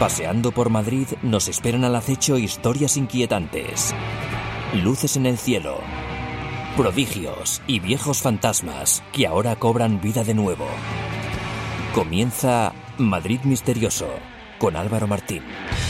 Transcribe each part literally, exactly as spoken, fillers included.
Paseando por Madrid nos esperan al acecho historias inquietantes, luces en el cielo, prodigios y viejos fantasmas que ahora cobran vida de nuevo. Comienza Madrid Misterioso con Álvaro Martín.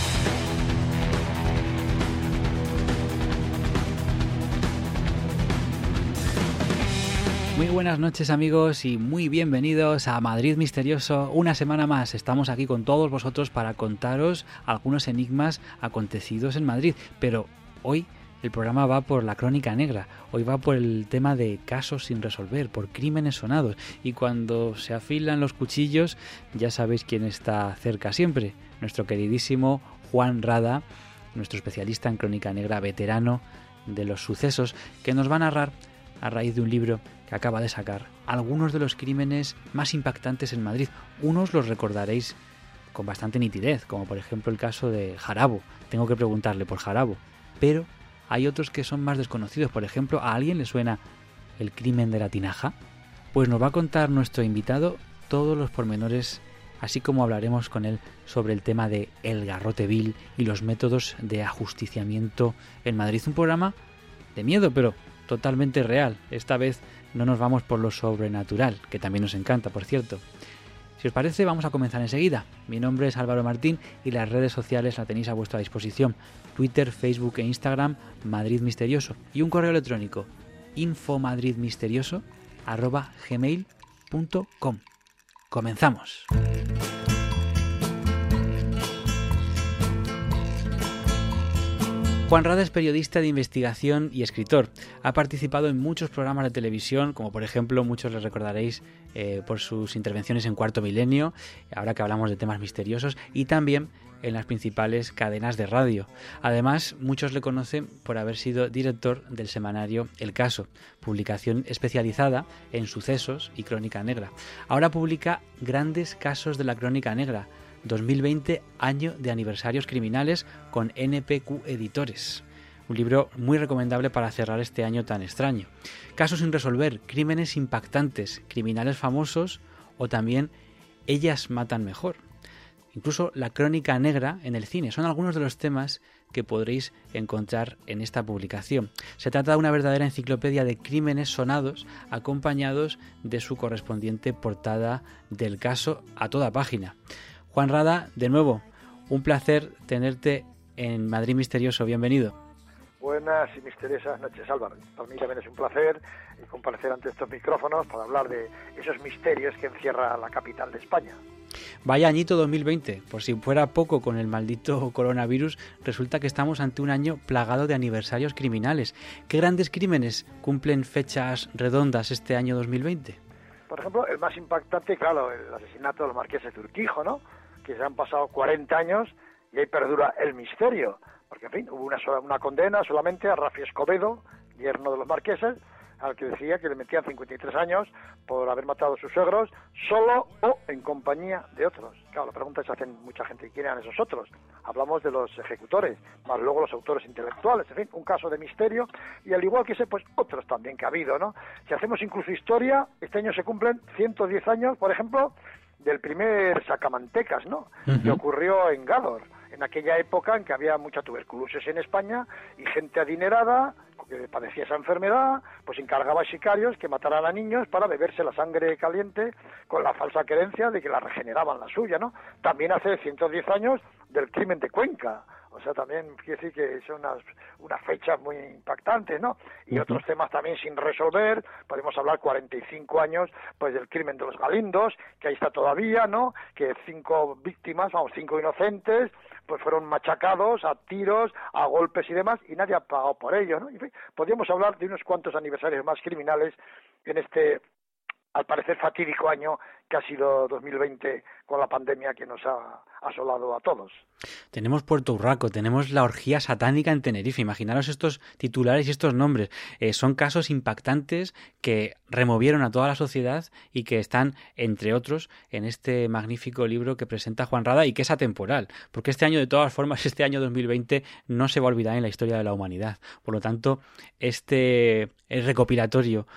Muy buenas noches, amigos, y muy bienvenidos a Madrid Misterioso. Una semana más estamos aquí con todos vosotros para contaros algunos enigmas acontecidos en Madrid. Pero hoy el programa va por la crónica negra, hoy va por el tema de casos sin resolver, por crímenes sonados. Y cuando se afilan los cuchillos, ya sabéis quién está cerca siempre, nuestro queridísimo Juan Rada, nuestro especialista en crónica negra, veterano de los sucesos, que nos va a narrar, a raíz de un libro que acaba de sacar, algunos de los crímenes más impactantes en Madrid. Unos los recordaréis con bastante nitidez, como por ejemplo el caso de Jarabo. Tengo que preguntarle por Jarabo. Pero hay otros que son más desconocidos. Por ejemplo, ¿a alguien le suena el crimen de la tinaja? Pues nos va a contar nuestro invitado todos los pormenores, así como hablaremos con él sobre el tema de el garrote vil y los métodos de ajusticiamiento en Madrid. Un programa de miedo, pero totalmente real. Esta vez no nos vamos por lo sobrenatural, que también nos encanta, por cierto. Si os parece, vamos a comenzar enseguida. Mi nombre es Álvaro Martín y las redes sociales la tenéis a vuestra disposición. Twitter, Facebook e Instagram, Madrid Misterioso. Y un correo electrónico, infomadridmisterioso arroba gmail punto com. Comenzamos. Juan Rada es periodista de investigación y escritor. Ha participado en muchos programas de televisión, como por ejemplo, muchos les recordaréis eh, por sus intervenciones en Cuarto Milenio, ahora que hablamos de temas misteriosos, y también en las principales cadenas de radio. Además, muchos le conocen por haber sido director del semanario El Caso, publicación especializada en sucesos y crónica negra. Ahora publica Grandes Casos de la Crónica Negra, dos mil veinte, año de aniversarios criminales, con N P Q Editores. Un libro muy recomendable para cerrar este año tan extraño. Casos sin resolver, crímenes impactantes, criminales famosos o también ellas matan mejor. Incluso la crónica negra en el cine. Son algunos de los temas que podréis encontrar en esta publicación. Se trata de una verdadera enciclopedia de crímenes sonados, acompañados de su correspondiente portada del caso a toda página. Juan Rada, de nuevo, un placer tenerte en Madrid Misterioso. Bienvenido. Buenas y misteriosas noches, Álvaro. Para mí también es un placer comparecer ante estos micrófonos para hablar de esos misterios que encierra la capital de España. Vaya añito dos mil veinte. Por si fuera poco con el maldito coronavirus, resulta que estamos ante un año plagado de aniversarios criminales. ¿Qué grandes crímenes cumplen fechas redondas este año dos mil veinte? Por ejemplo, el más impactante, claro, el asesinato de los marqueses de Urquijo, ¿no? Que se han pasado cuarenta años y ahí perdura el misterio, porque en fin, hubo una, sola, una condena solamente a Rafi Escobedo, yerno de los marqueses, al que decía que le metían cincuenta y tres años por haber matado a sus suegros, solo o en compañía de otros. Claro, la pregunta se hace mucha gente, ¿quién eran esos otros? Hablamos de los ejecutores, más luego los autores intelectuales, en fin, un caso de misterio, y al igual que ese, pues otros también que ha habido, ¿no? Si hacemos incluso historia, este año se cumplen ciento diez años, por ejemplo, del primer sacamantecas, ¿no? Uh-huh. Que ocurrió en Gádor, en aquella época en que había mucha tuberculosis en España y gente adinerada que padecía esa enfermedad, pues encargaba a sicarios que mataran a niños para beberse la sangre caliente con la falsa creencia de que la regeneraban la suya, ¿no? También hace ciento diez años del crimen de Cuenca. O sea, también quiere decir que son unas, unas fechas muy impactantes, ¿no? Y uh-huh. otros temas también sin resolver. Podemos hablar cuarenta y cinco años, pues del crimen de los Galindos, que ahí está todavía, ¿no? Que cinco víctimas, vamos, cinco inocentes, pues fueron machacados a tiros, a golpes y demás, y nadie ha pagado por ello, ¿no? En fin, podríamos hablar de unos cuantos aniversarios más criminales en este, al parecer, fatídico año que ha sido dos mil veinte, con la pandemia que nos ha asolado a todos. Tenemos Puerto Urraco, tenemos la orgía satánica en Tenerife. Imaginaros estos titulares y estos nombres. Eh, son casos impactantes que removieron a toda la sociedad y que están, entre otros, en este magnífico libro que presenta Juan Rada y que es atemporal. Porque este año, de todas formas, este año dos mil veinte no se va a olvidar en la historia de la humanidad. Por lo tanto, este recopilatorio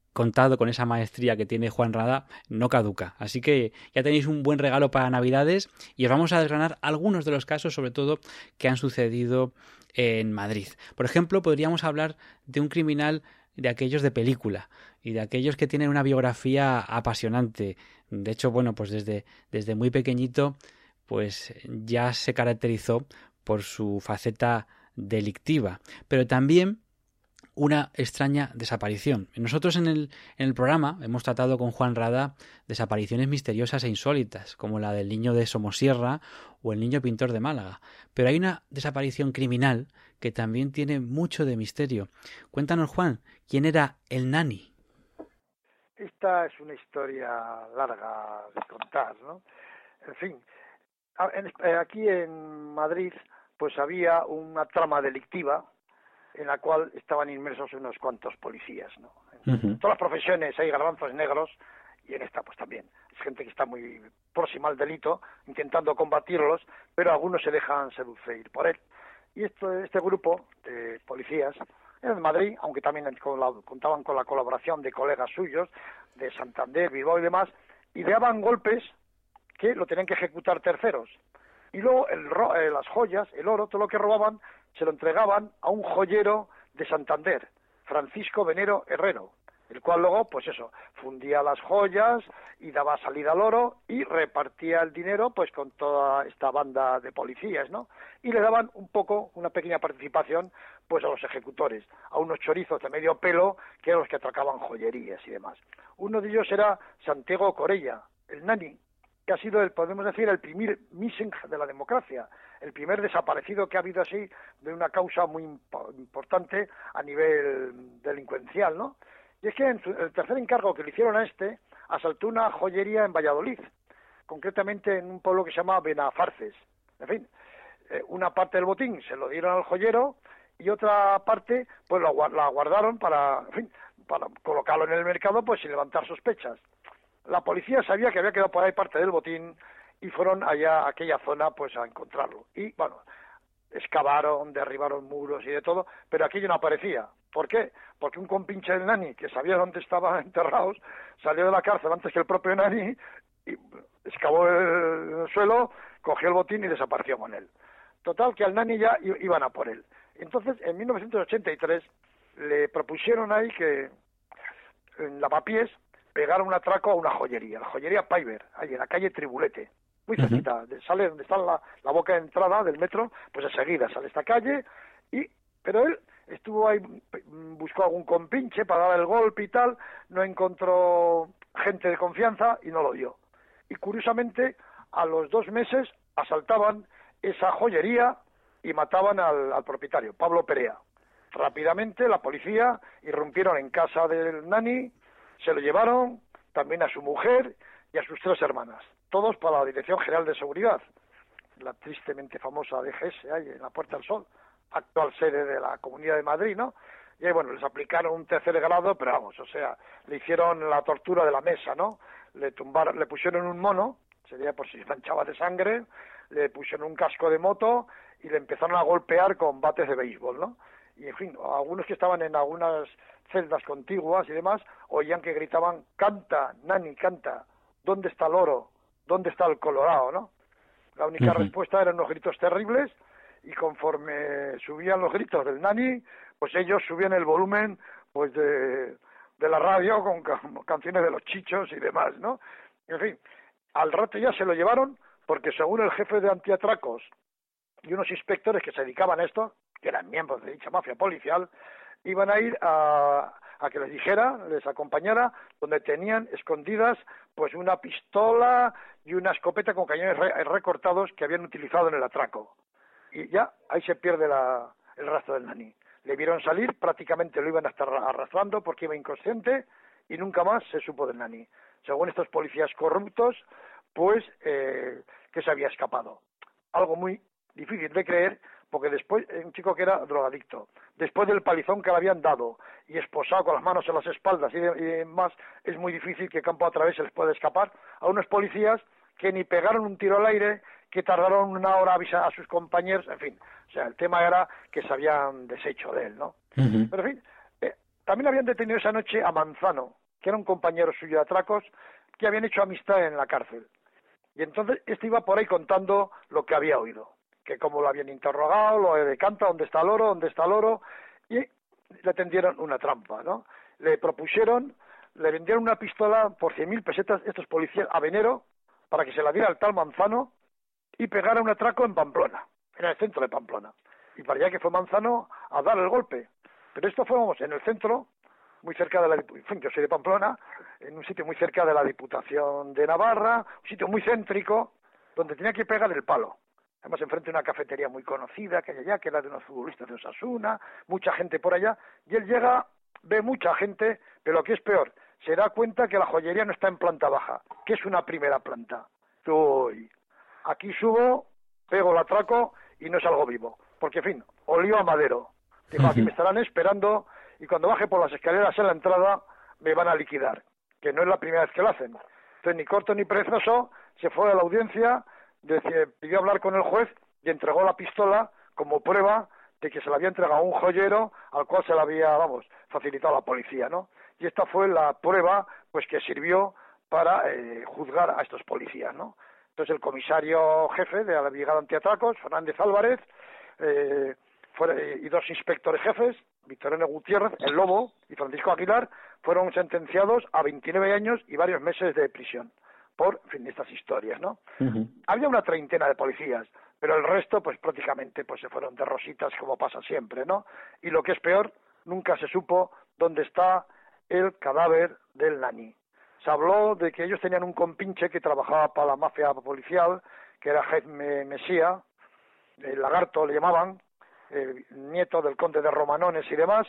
contado con esa maestría que tiene Juan Rada, no caduca. Así que ya tenéis un buen regalo para Navidades y os vamos a desgranar algunos de los casos, sobre todo, que han sucedido en Madrid. Por ejemplo, podríamos hablar de un criminal de aquellos de película y de aquellos que tienen una biografía apasionante. De hecho, bueno, pues desde, desde muy pequeñito pues ya se caracterizó por su faceta delictiva, pero también una extraña desaparición. Nosotros en el, en el programa hemos tratado con Juan Rada desapariciones misteriosas e insólitas, como la del niño de Somosierra o el niño pintor de Málaga. Pero hay una desaparición criminal que también tiene mucho de misterio. Cuéntanos, Juan, ¿quién era el Nani? Esta es una historia larga de contar, ¿no? En fin, aquí en Madrid pues había una trama delictiva en la cual estaban inmersos unos cuantos policías, ¿no? En uh-huh. todas las profesiones hay garbanzos negros y en esta pues también. Es gente que está muy próxima al delito, intentando combatirlos, pero algunos se dejan seducir por él. Y esto, este grupo de policías era de Madrid, aunque también contaban con la colaboración de colegas suyos, de Santander, Bilbao y demás, y le daban golpes que lo tenían que ejecutar terceros. Y luego el, eh, las joyas, el oro, todo lo que robaban, se lo entregaban a un joyero de Santander, Francisco Venero Herrero, el cual luego, pues eso, fundía las joyas y daba salida al oro y repartía el dinero pues con toda esta banda de policías, ¿no? Y le daban un poco, una pequeña participación pues a los ejecutores, a unos chorizos de medio pelo que eran los que atracaban joyerías y demás. Uno de ellos era Santiago Corella, el Nani, que ha sido, el, podemos decir, el primer missing de la democracia, el primer desaparecido que ha habido así de una causa muy imp- importante a nivel delincuencial, ¿no? Y es que en su, el tercer encargo que le hicieron a este, asaltó una joyería en Valladolid, concretamente en un pueblo que se llama Benafarces. En fin, eh, una parte del botín se lo dieron al joyero y otra parte pues la, la guardaron para, en fin, para colocarlo en el mercado pues sin levantar sospechas. La policía sabía que había quedado por ahí parte del botín y fueron allá a aquella zona pues a encontrarlo. Y bueno, excavaron, derribaron muros y de todo, pero aquello no aparecía. ¿Por qué? Porque un compinche del Nani, que sabía dónde estaban enterrados, salió de la cárcel antes que el propio Nani y excavó el suelo, cogió el botín y desapareció con él. Total, que al Nani ya iban a por él. Entonces, en mil novecientos ochenta y tres le propusieron ahí que en Lavapiés pegaron un atraco a una joyería, la joyería Paiver, ahí en la calle Tribulete, muy cerquita, uh-huh. sale donde está la, la boca de entrada del metro, pues enseguida sale esta calle, y pero él estuvo ahí, buscó algún compinche para dar el golpe y tal, no encontró gente de confianza y no lo dio. Y curiosamente, a los dos meses asaltaban esa joyería y mataban al, al propietario, Pablo Perea. Rápidamente la policía irrumpieron en casa del Nani, se lo llevaron también a su mujer y a sus tres hermanas, todos para la Dirección General de Seguridad, la tristemente famosa D G S, ahí en la Puerta del Sol, actual sede de la Comunidad de Madrid, ¿no? Y ahí, bueno, les aplicaron un tercer grado, pero vamos, o sea, le hicieron la tortura de la mesa, ¿no? Le tumbaron, le pusieron un mono, sería por si manchaba de sangre, le pusieron un casco de moto y le empezaron a golpear con bates de béisbol, ¿no? Y, en fin, algunos que estaban en algunas celdas contiguas y demás, oían que gritaban, canta, Nani, canta, ¿dónde está el oro? ¿Dónde está el colorado? ¿No? La única uh-huh. respuesta eran unos gritos terribles, y conforme subían los gritos del Nani, pues ellos subían el volumen pues de, de la radio con ca- canciones de los Chichos y demás, ¿no? En fin, al rato ya se lo llevaron, porque según el jefe de antiatracos y unos inspectores que se dedicaban a esto, que eran miembros de dicha mafia policial, iban a ir a, a que les dijera, les acompañara, donde tenían escondidas pues una pistola y una escopeta con cañones re- recortados que habían utilizado en el atraco. Y ya ahí se pierde la, el rastro del Nani. Le vieron salir, prácticamente lo iban a estar arrastrando porque iba inconsciente y nunca más se supo del Nani. Según estos policías corruptos, pues eh, que se había escapado. Algo muy difícil de creer, porque después, un chico que era drogadicto, después del palizón que le habían dado y esposado con las manos en las espaldas y demás, es muy difícil que campo a través se les pueda escapar a unos policías que ni pegaron un tiro al aire, que tardaron una hora a avisar a sus compañeros, en fin, o sea, el tema era que se habían deshecho de él, ¿no? Uh-huh. Pero en fin, eh, también habían detenido esa noche a Manzano, que era un compañero suyo de atracos, que habían hecho amistad en la cárcel. Y entonces este iba por ahí contando lo que había oído, que cómo lo habían interrogado, lo de Canta, dónde está el oro, dónde está el oro, y le tendieron una trampa, ¿no? Le propusieron, le vendieron una pistola por cien mil pesetas estos policías a Venero para que se la diera al tal Manzano y pegara un atraco en Pamplona, en el centro de Pamplona. Y para allá que fue Manzano a dar el golpe. Pero esto fue, vamos, en el centro, muy cerca de la... Yo soy de Pamplona, en un sitio muy cerca de la Diputación de Navarra, un sitio muy céntrico, donde tenía que pegar el palo. Además, enfrente de una cafetería muy conocida que hay allá, que era de unos futbolistas de Osasuna, mucha gente por allá, y él llega, ve mucha gente, pero lo que es peor, se da cuenta que la joyería no está en planta baja, que es una primera planta. Uy, aquí subo, pego el atraco y no salgo vivo, porque, en fin, olió a madero. Dijo, aquí me estarán esperando y cuando baje por las escaleras en la entrada me van a liquidar, que no es la primera vez que lo hacen. Entonces, ni corto ni perezoso, se fue a la audiencia, pidió hablar con el juez y entregó la pistola como prueba de que se la había entregado a un joyero al cual se la había, vamos, facilitado la policía, ¿no? Y esta fue la prueba, pues, que sirvió para eh, juzgar a estos policías, ¿no? Entonces, el comisario jefe de la Brigada Antiatracos, Fernández Álvarez, eh, fue, y dos inspectores jefes, Victoriano Gutiérrez, el Lobo, y Francisco Aguilar, fueron sentenciados a veintinueve años y varios meses de prisión por, en fin, estas historias, ¿no? Uh-huh. Había una treintena de policías, pero el resto, pues, prácticamente, pues, se fueron de rositas, como pasa siempre, ¿no? Y lo que es peor, nunca se supo dónde está el cadáver del Nani. Se habló de que ellos tenían un compinche que trabajaba para la mafia policial, que era Jaime Mesía, el Lagarto le llamaban, eh, nieto del conde de Romanones y demás,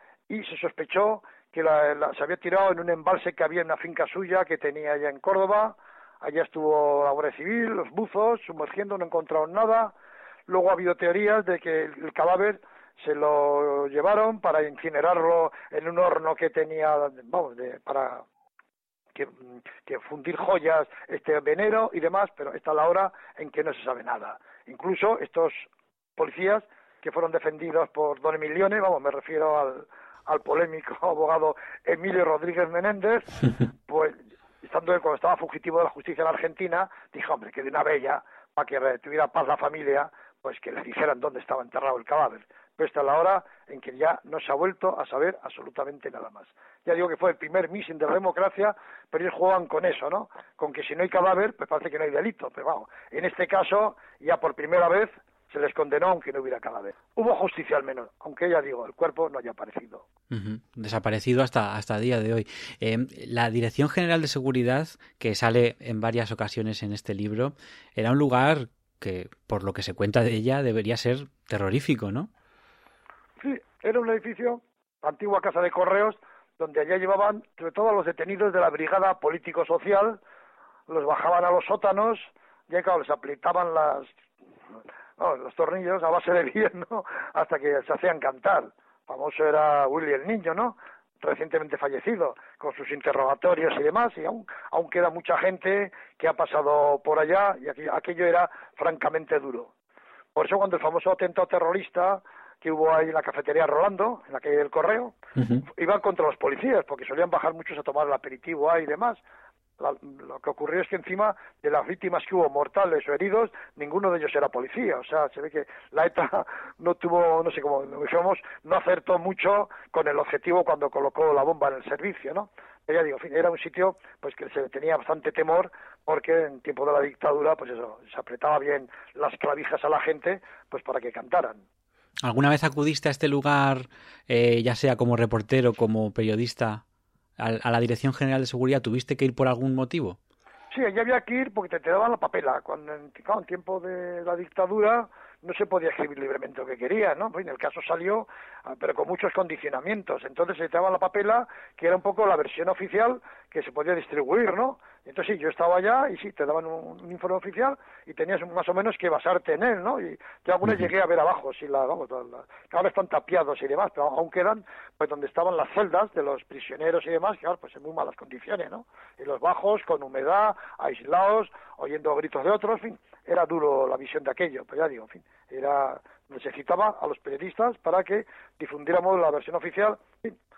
y se sospechó que la, la, se había tirado en un embalse que había en una finca suya que tenía allá en Córdoba. Allá estuvo la Guardia Civil, los buzos, sumergiendo, no encontraron nada. Luego ha habido teorías de que el, el cadáver se lo llevaron para incinerarlo en un horno que tenía, vamos, de, para que, que fundir joyas, este Venero y demás, pero esta es la hora en que no se sabe nada. Incluso estos policías que fueron defendidos por don Emilione, vamos, me refiero al, al polémico abogado Emilio Rodríguez Menéndez, pues estando él cuando estaba fugitivo de la justicia en Argentina, dijo, hombre, que de una bella, para que tuviera paz la familia, pues que les dijeran dónde estaba enterrado el cadáver. Pero esta es la hora en que ya no se ha vuelto a saber absolutamente nada más. Ya digo que fue el primer missing de la democracia, pero ellos juegan con eso, ¿no? Con que si no hay cadáver, pues parece que no hay delito. Pero vamos, en este caso, ya por primera vez, se les condenó aunque no hubiera cadáver. Hubo justicia al menos, aunque ya digo, el cuerpo no haya aparecido. Uh-huh. Desaparecido hasta hasta el día de hoy. Eh, la Dirección General de Seguridad, que sale en varias ocasiones en este libro, era un lugar que, por lo que se cuenta de ella, debería ser terrorífico, ¿no? Sí, era un edificio, antigua casa de correos, donde allá llevaban, sobre todo a los detenidos de la Brigada Político-Social, los bajaban a los sótanos, ya claro, les apretaban las... No, los tornillos a base de bien, ¿no? Hasta que se hacían cantar. Famoso era Willy el Niño, ¿no? Recientemente fallecido, con sus interrogatorios y demás, y aún, aún queda mucha gente que ha pasado por allá, y aquello, aquello era francamente duro. Por eso cuando el famoso atentado terrorista que hubo ahí en la cafetería Rolando, en la calle del Correo, uh-huh. iban contra los policías, porque solían bajar muchos a tomar el aperitivo ahí y demás. La, lo que ocurrió es que encima de las víctimas que hubo mortales o heridos, ninguno de ellos era policía. O sea, se ve que la ETA no tuvo, no sé cómo dijéramos, no acertó mucho con el objetivo cuando colocó la bomba en el servicio, ¿no? Pero ya digo, en fin, era un sitio pues que se tenía bastante temor porque en tiempo de la dictadura, pues eso, se apretaba bien las clavijas a la gente pues para que cantaran. ¿Alguna vez acudiste a este lugar, eh, ya sea como reportero, como periodista, a la Dirección General de Seguridad? ¿Tuviste que ir por algún motivo? Sí, allí había que ir porque te, te daban la papela. Cuando en, claro, en tiempo de la dictadura no se podía escribir libremente lo que quería, ¿no? Pues en el caso salió, pero con muchos condicionamientos. Entonces se te daban la papela, que era un poco la versión oficial que se podía distribuir, ¿no? Entonces sí, yo estaba allá y sí, te daban un, un informe oficial y tenías más o menos que basarte en él, ¿no? Y yo algunas uh-huh. llegué a ver abajo, si la, vamos, la, la, ahora están tapiados y demás, pero aún quedan, pues donde estaban las celdas de los prisioneros y demás, que ahora pues en muy malas condiciones, ¿no? Y los bajos, con humedad, aislados, oyendo gritos de otros, en fin, era duro la visión de aquello, pero ya digo, en fin, era, necesitaba a los periodistas para que difundiéramos la versión oficial, en fin,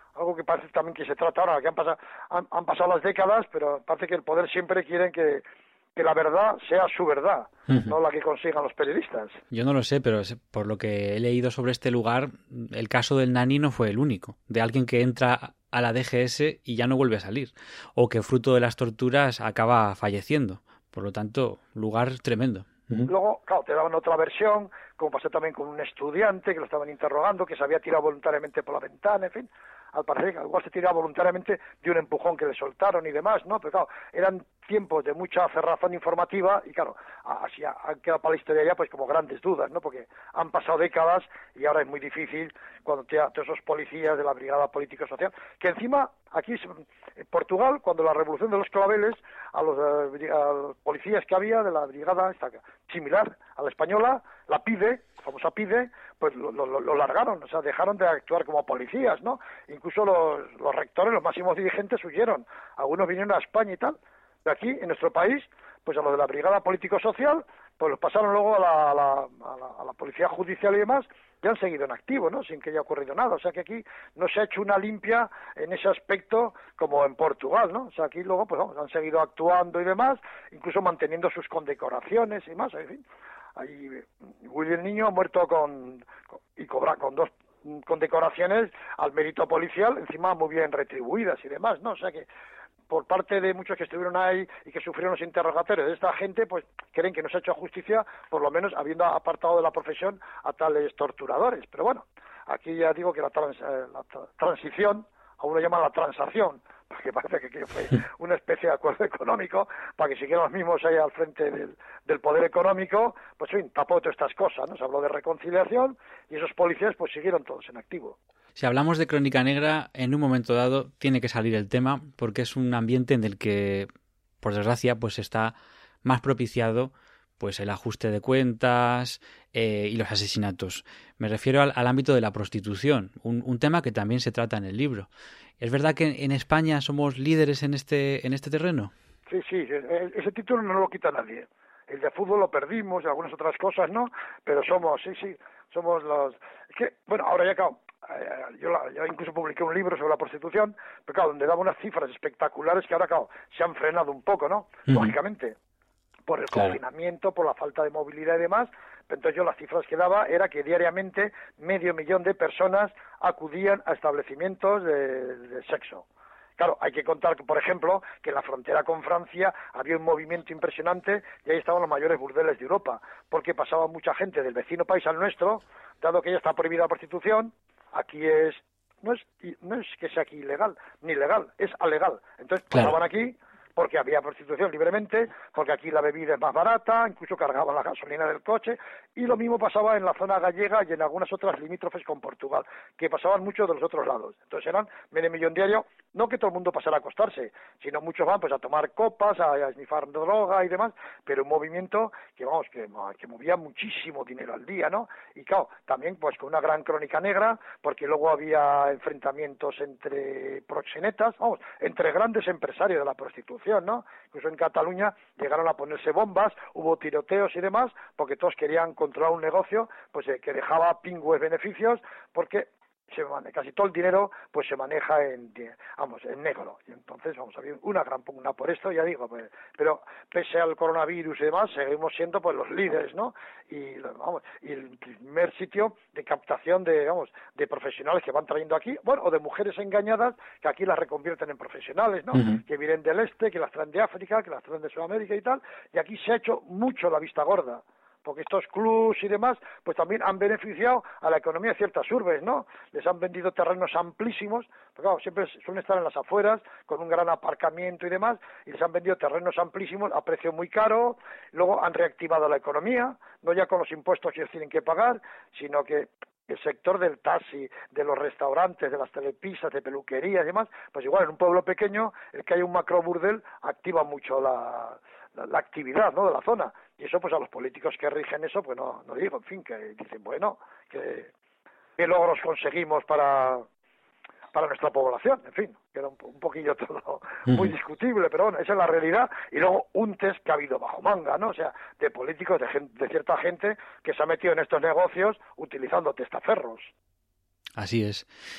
algo que parece también que se trata ahora, que han pasado, han, han pasado las décadas, pero parece que el poder siempre quiere que, que la verdad sea su verdad, uh-huh. no la que consigan los periodistas. Yo no lo sé, pero por lo que he leído sobre este lugar, el caso del Nani no fue el único, de alguien que entra a la D G S y ya no vuelve a salir, o que fruto de las torturas acaba falleciendo. Por lo tanto, lugar tremendo. Uh-huh. Luego, claro, te daban otra versión, como pasó también con un estudiante que lo estaban interrogando, que se había tirado voluntariamente por la ventana, en fin. Al parecer, igual se tiraba voluntariamente de un empujón que le soltaron y demás, ¿no? Pero claro, eran tiempos de mucha cerrazón informativa y claro, así han quedado para la historia ya pues como grandes dudas, ¿no? Porque han pasado décadas y ahora es muy difícil cuando te, todos esos policías de la Brigada Político-Social, que encima aquí en Portugal, cuando la Revolución de los Claveles, a los, a los policías que había de la brigada esta, similar a la española, la PIDE, la famosa PIDE, pues lo, lo, lo largaron, o sea, dejaron de actuar como policías, ¿no? Incluso los, los rectores, los máximos dirigentes huyeron, algunos vinieron a España y tal. De aquí, en nuestro país, pues a los de la Brigada Político-Social, pues los pasaron luego a la, a, la, a, la, a la Policía Judicial y demás, y han seguido en activo, ¿no? Sin que haya ocurrido nada. O sea que aquí no se ha hecho una limpia en ese aspecto como en Portugal, ¿no? O sea, aquí luego, pues vamos, han seguido actuando y demás, incluso manteniendo sus condecoraciones y más, en fin. Ahí Willy el Niño ha muerto con, con y cobra con dos condecoraciones al mérito policial, encima muy bien retribuidas y demás, ¿no? O sea que por parte de muchos que estuvieron ahí y que sufrieron los interrogatorios de esta gente, pues creen que no se ha hecho justicia, por lo menos habiendo apartado de la profesión a tales torturadores. Pero bueno, aquí ya digo que la, trans, eh, la tra- transición, aún lo llaman la transacción, porque parece que fue una especie de acuerdo económico para que siguieran los mismos ahí al frente del, del poder económico, pues en fin, tapó todas estas cosas, ¿no? Se habló de reconciliación y esos policías pues siguieron todos en activo. Si hablamos de Crónica Negra, en un momento dado tiene que salir el tema porque es un ambiente en el que, por desgracia, pues está más propiciado pues el ajuste de cuentas eh, y los asesinatos. Me refiero al, al ámbito de la prostitución, un, un tema que también se trata en el libro. ¿Es verdad que en España somos líderes en este en este terreno? Sí, sí, ese título no lo quita nadie. El de fútbol lo perdimos y algunas otras cosas, ¿no? Pero somos, sí, sí, somos los... Es que, bueno, ahora ya claro, yo, la, yo incluso publiqué un libro sobre la prostitución, pero claro, donde daba unas cifras espectaculares que ahora, claro, se han frenado un poco, ¿no? Uh-huh. Lógicamente, por el claro. confinamiento, por la falta de movilidad y demás, pero entonces yo las cifras que daba era que diariamente medio millón de personas acudían a establecimientos de, de sexo. Claro, hay que contar, por ejemplo, que en la frontera con Francia había un movimiento impresionante y ahí estaban los mayores burdeles de Europa, porque pasaba mucha gente del vecino país al nuestro, dado que ya está prohibida la prostitución, aquí es, no es, no es que sea aquí ilegal, ni legal, es alegal. Entonces pasaban claro. aquí porque había prostitución libremente, porque aquí la bebida es más barata, incluso cargaban la gasolina del coche, y lo mismo pasaba en la zona gallega y en algunas otras limítrofes con Portugal, que pasaban muchos de los otros lados. Entonces eran medio millón diario, no que todo el mundo pasara a acostarse, sino muchos van pues a tomar copas, a, a esnifar droga y demás, pero un movimiento que vamos, que, que movía muchísimo dinero al día, ¿no? Y claro, también pues con una gran crónica negra, porque luego había enfrentamientos entre proxenetas, vamos, entre grandes empresarios de la prostitución, ¿no? Incluso en Cataluña llegaron a ponerse bombas, hubo tiroteos y demás, porque todos querían controlar un negocio pues eh, que dejaba pingües beneficios, porque se maneja, casi todo el dinero pues se maneja en vamos en negro, y entonces vamos a ver una gran pugna por esto, ya digo, pues, pero pese al coronavirus y demás seguimos siendo pues los líderes, ¿no? Y vamos, y el primer sitio de captación de vamos de profesionales que van trayendo aquí, bueno, o de mujeres engañadas que aquí las reconvierten en profesionales, ¿no? Uh-huh. Que vienen del este, que las traen de África, que las traen de Sudamérica y tal, y aquí se ha hecho mucho la vista gorda, porque estos clubs y demás, pues también han beneficiado a la economía de ciertas urbes, ¿no? Les han vendido terrenos amplísimos, porque claro, siempre suelen estar en las afueras, con un gran aparcamiento y demás, y les han vendido terrenos amplísimos a precio muy caro, luego han reactivado la economía, no ya con los impuestos que ellos tienen que pagar, sino que el sector del taxi, de los restaurantes, de las telepisas, de peluquerías y demás, pues igual en un pueblo pequeño, el que hay un macro burdel activa mucho la, la, la actividad, ¿no?, de la zona. Y eso pues a los políticos que rigen eso, pues no, no digo, en fin, que dicen, bueno, que qué logros conseguimos para para nuestra población, en fin, que era un, un poquillo todo muy discutible, pero bueno, esa es la realidad. Y luego un test que ha habido bajo manga, ¿no? O sea, de políticos, de, gente, de cierta gente que se ha metido en estos negocios utilizando testaferros. Así es.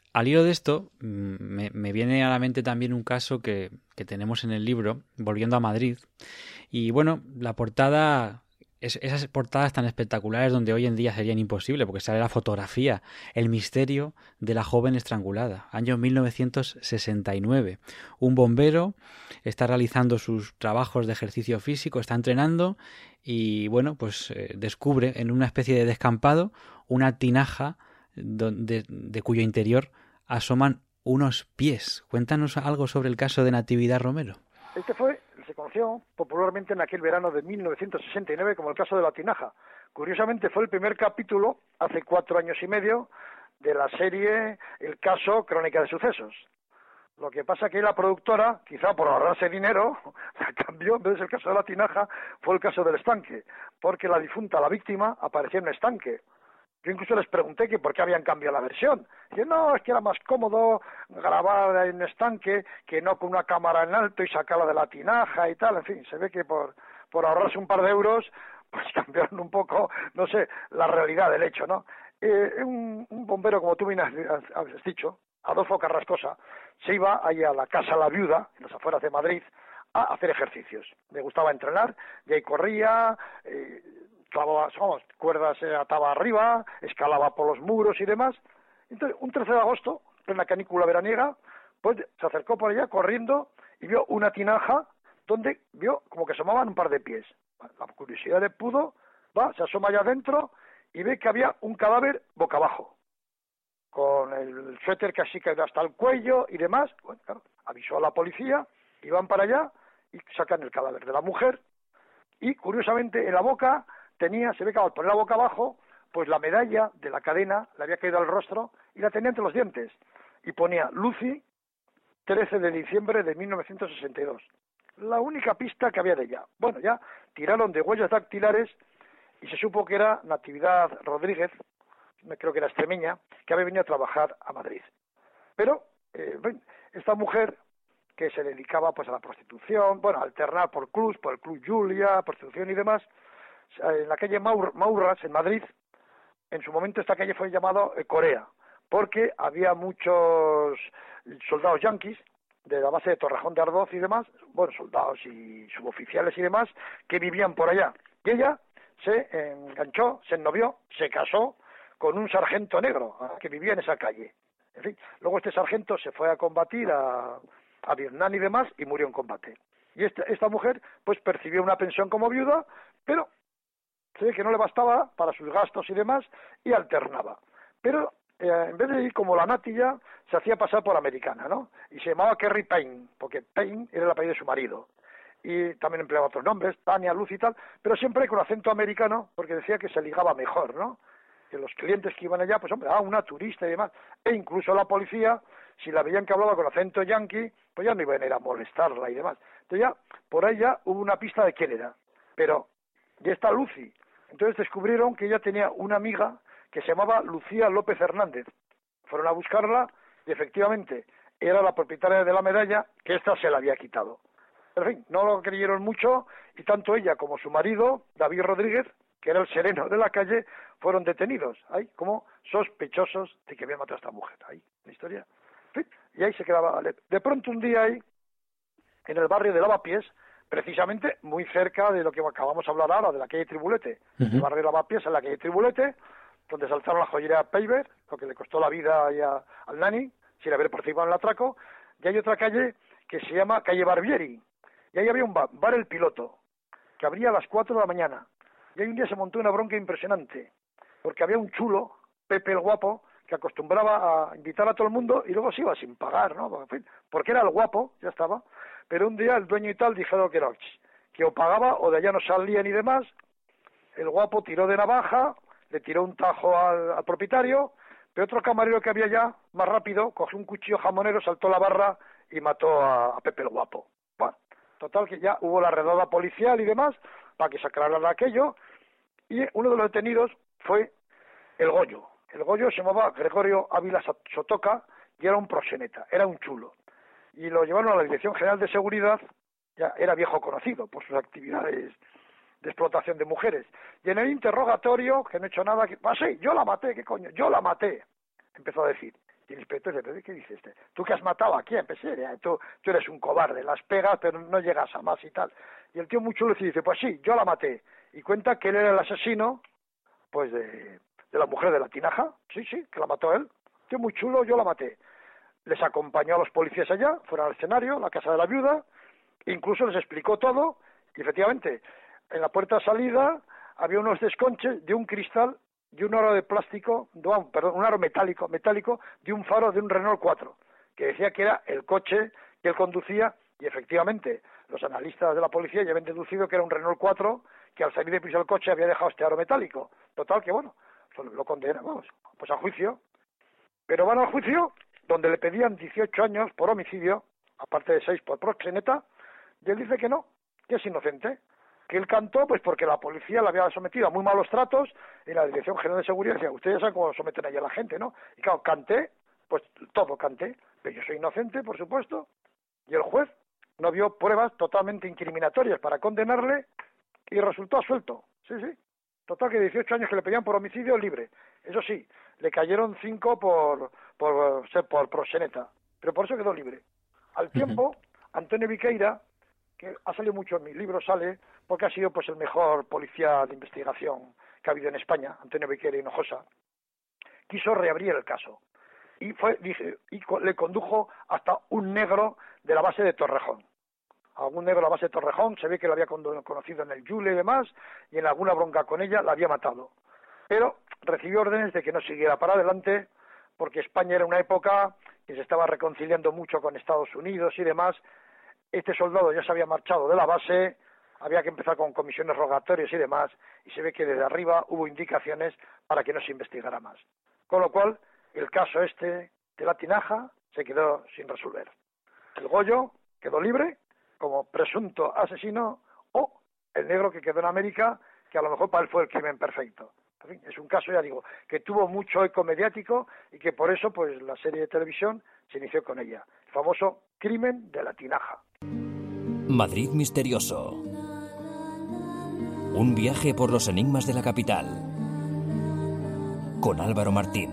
al hilo de esto, me, me viene a la mente también un caso que, que tenemos en el libro, Volviendo a Madrid. Y bueno, la portada, es, esas portadas tan espectaculares donde hoy en día serían imposibles, porque sale la fotografía, el misterio de la joven estrangulada, año mil novecientos sesenta y nueve. Un bombero está realizando sus trabajos de ejercicio físico, está entrenando y bueno, pues eh, descubre en una especie de descampado una tinaja de, de cuyo interior asoman unos pies. Cuéntanos algo sobre el caso de Natividad Romero. Este fue, se conoció popularmente en aquel verano de mil novecientos sesenta y nueve como el caso de la tinaja. Curiosamente fue el primer capítulo, hace cuatro años y medio, de la serie El caso Crónica de Sucesos. Lo que pasa que la productora, quizá por ahorrarse dinero, cambió, en vez de ser el caso de la tinaja, fue el caso del estanque, porque la difunta, la víctima, aparecía en un estanque. Yo incluso les pregunté que por qué habían cambiado la versión. Dicen, no, es que era más cómodo grabar en estanque que no con una cámara en alto y sacarla de la tinaja y tal. En fin, se ve que por, por ahorrarse un par de euros, pues cambiaron un poco, no sé, la realidad del hecho, ¿no? Eh, un, un bombero, como tú bien has, has dicho, Adolfo Carrascosa, se iba ahí a la Casa La Viuda, en las afueras de Madrid, a hacer ejercicios. Le gustaba entrenar, y ahí corría, eh, clavaba, vamos, cuerdas se ataba arriba, escalaba por los muros y demás. Entonces, un trece de agosto, en la canícula veraniega, pues se acercó por allá corriendo y vio una tinaja donde vio como que asomaban un par de pies. La curiosidad de pudo, va, se asoma allá adentro y ve que había un cadáver boca abajo, con el suéter casi que hasta el cuello y demás. Bueno, claro, avisó a la policía, iban para allá y sacan el cadáver de la mujer y curiosamente en la boca tenía, se ve que al poner la boca abajo, pues la medalla de la cadena le había caído al rostro y la tenía entre los dientes y ponía Lucy, trece de diciembre de mil novecientos sesenta y dos. La única pista que había de ella. Bueno, ya tiraron de huellas dactilares y se supo que era Natividad Rodríguez, creo que era extremeña, que había venido a trabajar a Madrid. Pero eh, esta mujer que se dedicaba pues a la prostitución, bueno, a alternar por clubs, por el Club Julia, prostitución y demás, en la calle Maur, Maurras, en Madrid, en su momento esta calle fue llamada eh, Corea, porque había muchos soldados yanquis de la base de Torrejón de Ardoz y demás, bueno, soldados y suboficiales y demás, que vivían por allá. Y ella se enganchó, se ennovió, se casó con un sargento negro que vivía en esa calle. En fin, luego este sargento se fue a combatir a, a Vietnam y demás y murió en combate. Y esta, esta mujer pues percibió una pensión como viuda, pero se ve que no le bastaba para sus gastos y demás y alternaba. Pero eh, en vez de ir como la natilla, se hacía pasar por americana, ¿no? Y se llamaba Kerry Payne, porque Payne era el apellido de su marido. Y también empleaba otros nombres, Tania, Luz y tal, pero siempre con acento americano, porque decía que se ligaba mejor, ¿no? Que los clientes que iban allá, pues hombre, ah, una turista y demás, e incluso la policía, si la veían que hablaba con acento yanqui, pues ya no iban a ir a molestarla y demás. Entonces ya, por ahí ya hubo una pista de quién era. Pero, ya está Lucy. Entonces descubrieron que ella tenía una amiga que se llamaba Lucía López Hernández. Fueron a buscarla y efectivamente era la propietaria de la medalla que ésta se la había quitado. En fin, no lo creyeron mucho y tanto ella como su marido, David Rodríguez, que era el sereno de la calle, fueron detenidos ahí como sospechosos de que había matado a esta mujer. Ahí, la historia. En fin, y ahí se quedaba. De pronto un día ahí, en el barrio de Lavapiés, precisamente muy cerca de lo que acabamos de hablar ahora, de la calle Tribulete. Uh-huh. El barrio de Lavapiés, en la calle Tribulete, donde saltaron la joyería Peiber, lo que le costó la vida a, al Nani, sin haber participado en el atraco. Y hay otra calle que se llama calle Barbieri. Y ahí había un bar, bar El Piloto, que abría a las cuatro de la mañana. Y ahí un día se montó una bronca impresionante, porque había un chulo, Pepe el Guapo, que acostumbraba a invitar a todo el mundo y luego se iba sin pagar, ¿no? En fin, porque era el guapo, ya estaba. Pero un día el dueño y tal dijeron que no, que o pagaba o de allá no salían y demás. El guapo tiró de navaja, le tiró un tajo al, al propietario, pero otro camarero que había allá, más rápido, cogió un cuchillo jamonero, saltó la barra y mató a, a Pepe el Guapo. Bueno, total que ya hubo la redada policial y demás para que se aclarara aquello, y uno de los detenidos fue el Goyo. El Goyo se llamaba Gregorio Ávila Sotoca y era un proxeneta, era un chulo. Y lo llevaron a la Dirección General de Seguridad, ya era viejo conocido por sus actividades de explotación de mujeres. Y en el interrogatorio, que no he hecho nada, que, ah, sí, yo la maté, ¿qué coño? Yo la maté, empezó a decir. Y el inspector dice, ¿pero qué dice este? ¿Tú que has matado a quién? Pues sí, tú, tú eres un cobarde, las pegas, pero no llegas a más y tal. Y el tío muy chulo dice, pues sí, yo la maté. Y cuenta que él era el asesino, pues, de, de la mujer de la tinaja. Sí, sí, que la mató él. Tío muy chulo, yo la maté. Les acompañó a los policías allá, fueron al escenario, la casa de la viuda, incluso les explicó todo, y efectivamente, en la puerta de salida había unos desconches de un cristal, de un aro de plástico, no, perdón, un aro metálico, metálico, de un faro de un Renault cuatro, que decía que era el coche que él conducía, y efectivamente, los analistas de la policía ya habían deducido que era un Renault cuatro, que al salir de piso del coche había dejado este aro metálico. Total, que bueno, lo condenan, vamos, pues a juicio. Pero van al juicio, donde le pedían dieciocho años por homicidio, aparte de seis por proxeneta, y él dice que no, que es inocente, que él cantó pues porque la policía le había sometido a muy malos tratos y la Dirección General de Seguridad decía, ustedes saben cómo someten allí a la gente, ¿no? Y claro, canté, pues todo canté, pero yo soy inocente, por supuesto, y el juez no vio pruebas totalmente incriminatorias para condenarle y resultó absuelto, sí, sí, total que dieciocho años que le pedían por homicidio libre, eso sí, le cayeron cinco por, por ser por proxeneta, pero por eso quedó libre. Al tiempo, Antonio Viqueira, que ha salido mucho en mis libros, sale porque ha sido pues el mejor policía de investigación que ha habido en España, Antonio Viqueira Hinojosa, quiso reabrir el caso y fue dice y le condujo hasta un negro de la base de Torrejón. Algún negro de la base de Torrejón, se ve que lo había conocido en el Yule y demás, y en alguna bronca con ella la había matado. Pero recibió órdenes de que no siguiera para adelante, porque España era una época que se estaba reconciliando mucho con Estados Unidos y demás. Este soldado ya se había marchado de la base, había que empezar con comisiones rogatorias y demás, y se ve que desde arriba hubo indicaciones para que no se investigara más. Con lo cual, el caso este de la tinaja se quedó sin resolver. El Goyo quedó libre como presunto asesino, o el negro que quedó en América, que a lo mejor para él fue el crimen perfecto. En fin, es un caso, ya digo, que tuvo mucho eco mediático y que por eso pues la serie de televisión se inició con ella. El famoso crimen de la tinaja. Madrid misterioso. Un viaje por los enigmas de la capital. Con Álvaro Martín.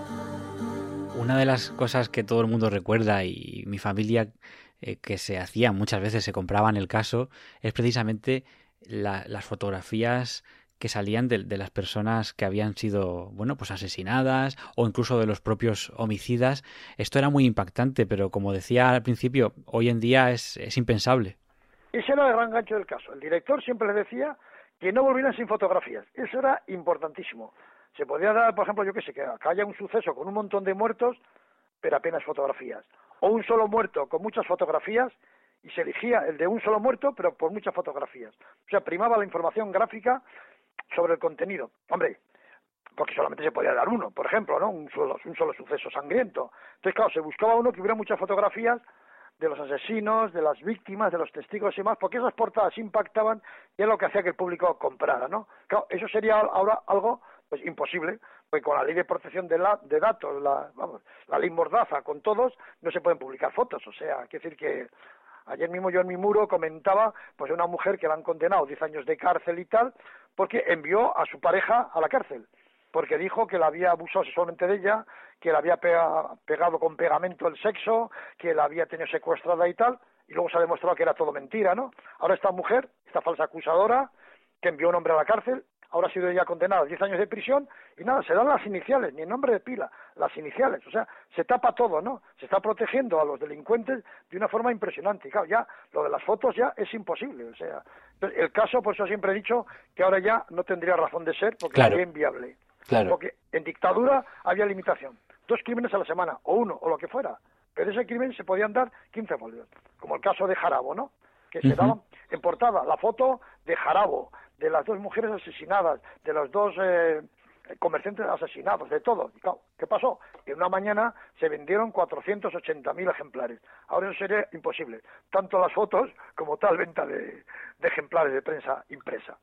Una de las cosas que todo el mundo recuerda, y mi familia eh, que se hacía muchas veces, se compraban el caso, es precisamente la, las fotografías que salían de, de las personas que habían sido, bueno, pues asesinadas, o incluso de los propios homicidas. Esto era muy impactante, pero como decía al principio, hoy en día es, es impensable. Ese era el gran gancho del caso. El director siempre le decía que no volvieran sin fotografías. Eso era importantísimo. Se podía dar, por ejemplo, yo qué sé, que haya un suceso con un montón de muertos, pero apenas fotografías. O un solo muerto con muchas fotografías, y se elegía el de un solo muerto, pero por muchas fotografías. O sea, primaba la información gráfica sobre el contenido. Hombre, porque solamente se podía dar uno, por ejemplo, ¿no? Un solo, un solo suceso sangriento. Entonces, claro, se buscaba uno que hubiera muchas fotografías de los asesinos, de las víctimas, de los testigos y más, porque esas portadas impactaban y es lo que hacía que el público comprara, ¿no? Claro, eso sería ahora algo pues imposible, porque con la ley de protección de, la, de datos, la, vamos, la ley Mordaza, con todos, no se pueden publicar fotos. O sea, quiero decir que ayer mismo yo en mi muro comentaba pues una mujer que la han condenado diez años de cárcel y tal, porque envió a su pareja a la cárcel, porque dijo que la había abusado sexualmente de ella, que la había pega, pegado con pegamento el sexo, que la había tenido secuestrada y tal, y luego se ha demostrado que era todo mentira, ¿no? Ahora esta mujer, esta falsa acusadora, que envió a un hombre a la cárcel, ahora ha sido ya condenada a diez años de prisión, y nada, se dan las iniciales, ni el nombre de pila, las iniciales, o sea, se tapa todo, ¿no? Se está protegiendo a los delincuentes de una forma impresionante, y claro, ya, lo de las fotos ya es imposible, o sea, el caso, por eso siempre he dicho que ahora ya no tendría razón de ser, porque claro. sería inviable, Claro. Porque en dictadura había limitación, dos crímenes a la semana, o uno, o lo que fuera, pero ese crimen se podían dar quince folios, como el caso de Jarabo, ¿no? Que se uh-huh. daban en portada la foto de Jarabo, de las dos mujeres asesinadas, de los dos eh, comerciantes asesinados, de todo. Y claro, ¿qué pasó? En una mañana se vendieron cuatrocientos ochenta mil ejemplares. Ahora eso sería imposible, tanto las fotos como tal venta de, de ejemplares de prensa impresa.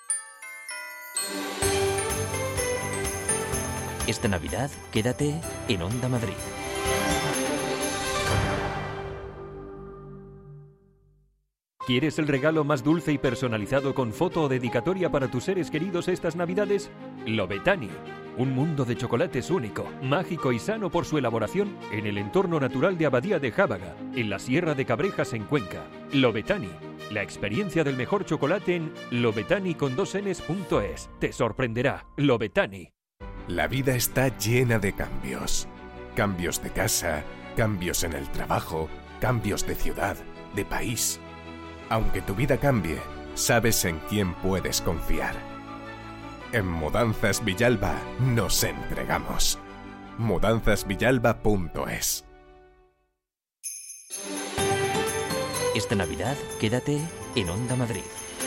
Esta Navidad, quédate en Onda Madrid. ¿Quieres el regalo más dulce y personalizado con foto o dedicatoria para tus seres queridos estas Navidades? Lobetani. Un mundo de chocolates único, mágico y sano por su elaboración en el entorno natural de Abadía de Jábaga, en la Sierra de Cabrejas en Cuenca. Lobetani, la experiencia del mejor chocolate en lobetani con dos enes punto es. Te sorprenderá. Lobetani. La vida está llena de cambios. Cambios de casa, cambios en el trabajo, cambios de ciudad, de país. Aunque tu vida cambie, sabes en quién puedes confiar. En Mudanzas Villalba nos entregamos. mudanzas villalba punto es. Esta Navidad, quédate en Onda Madrid.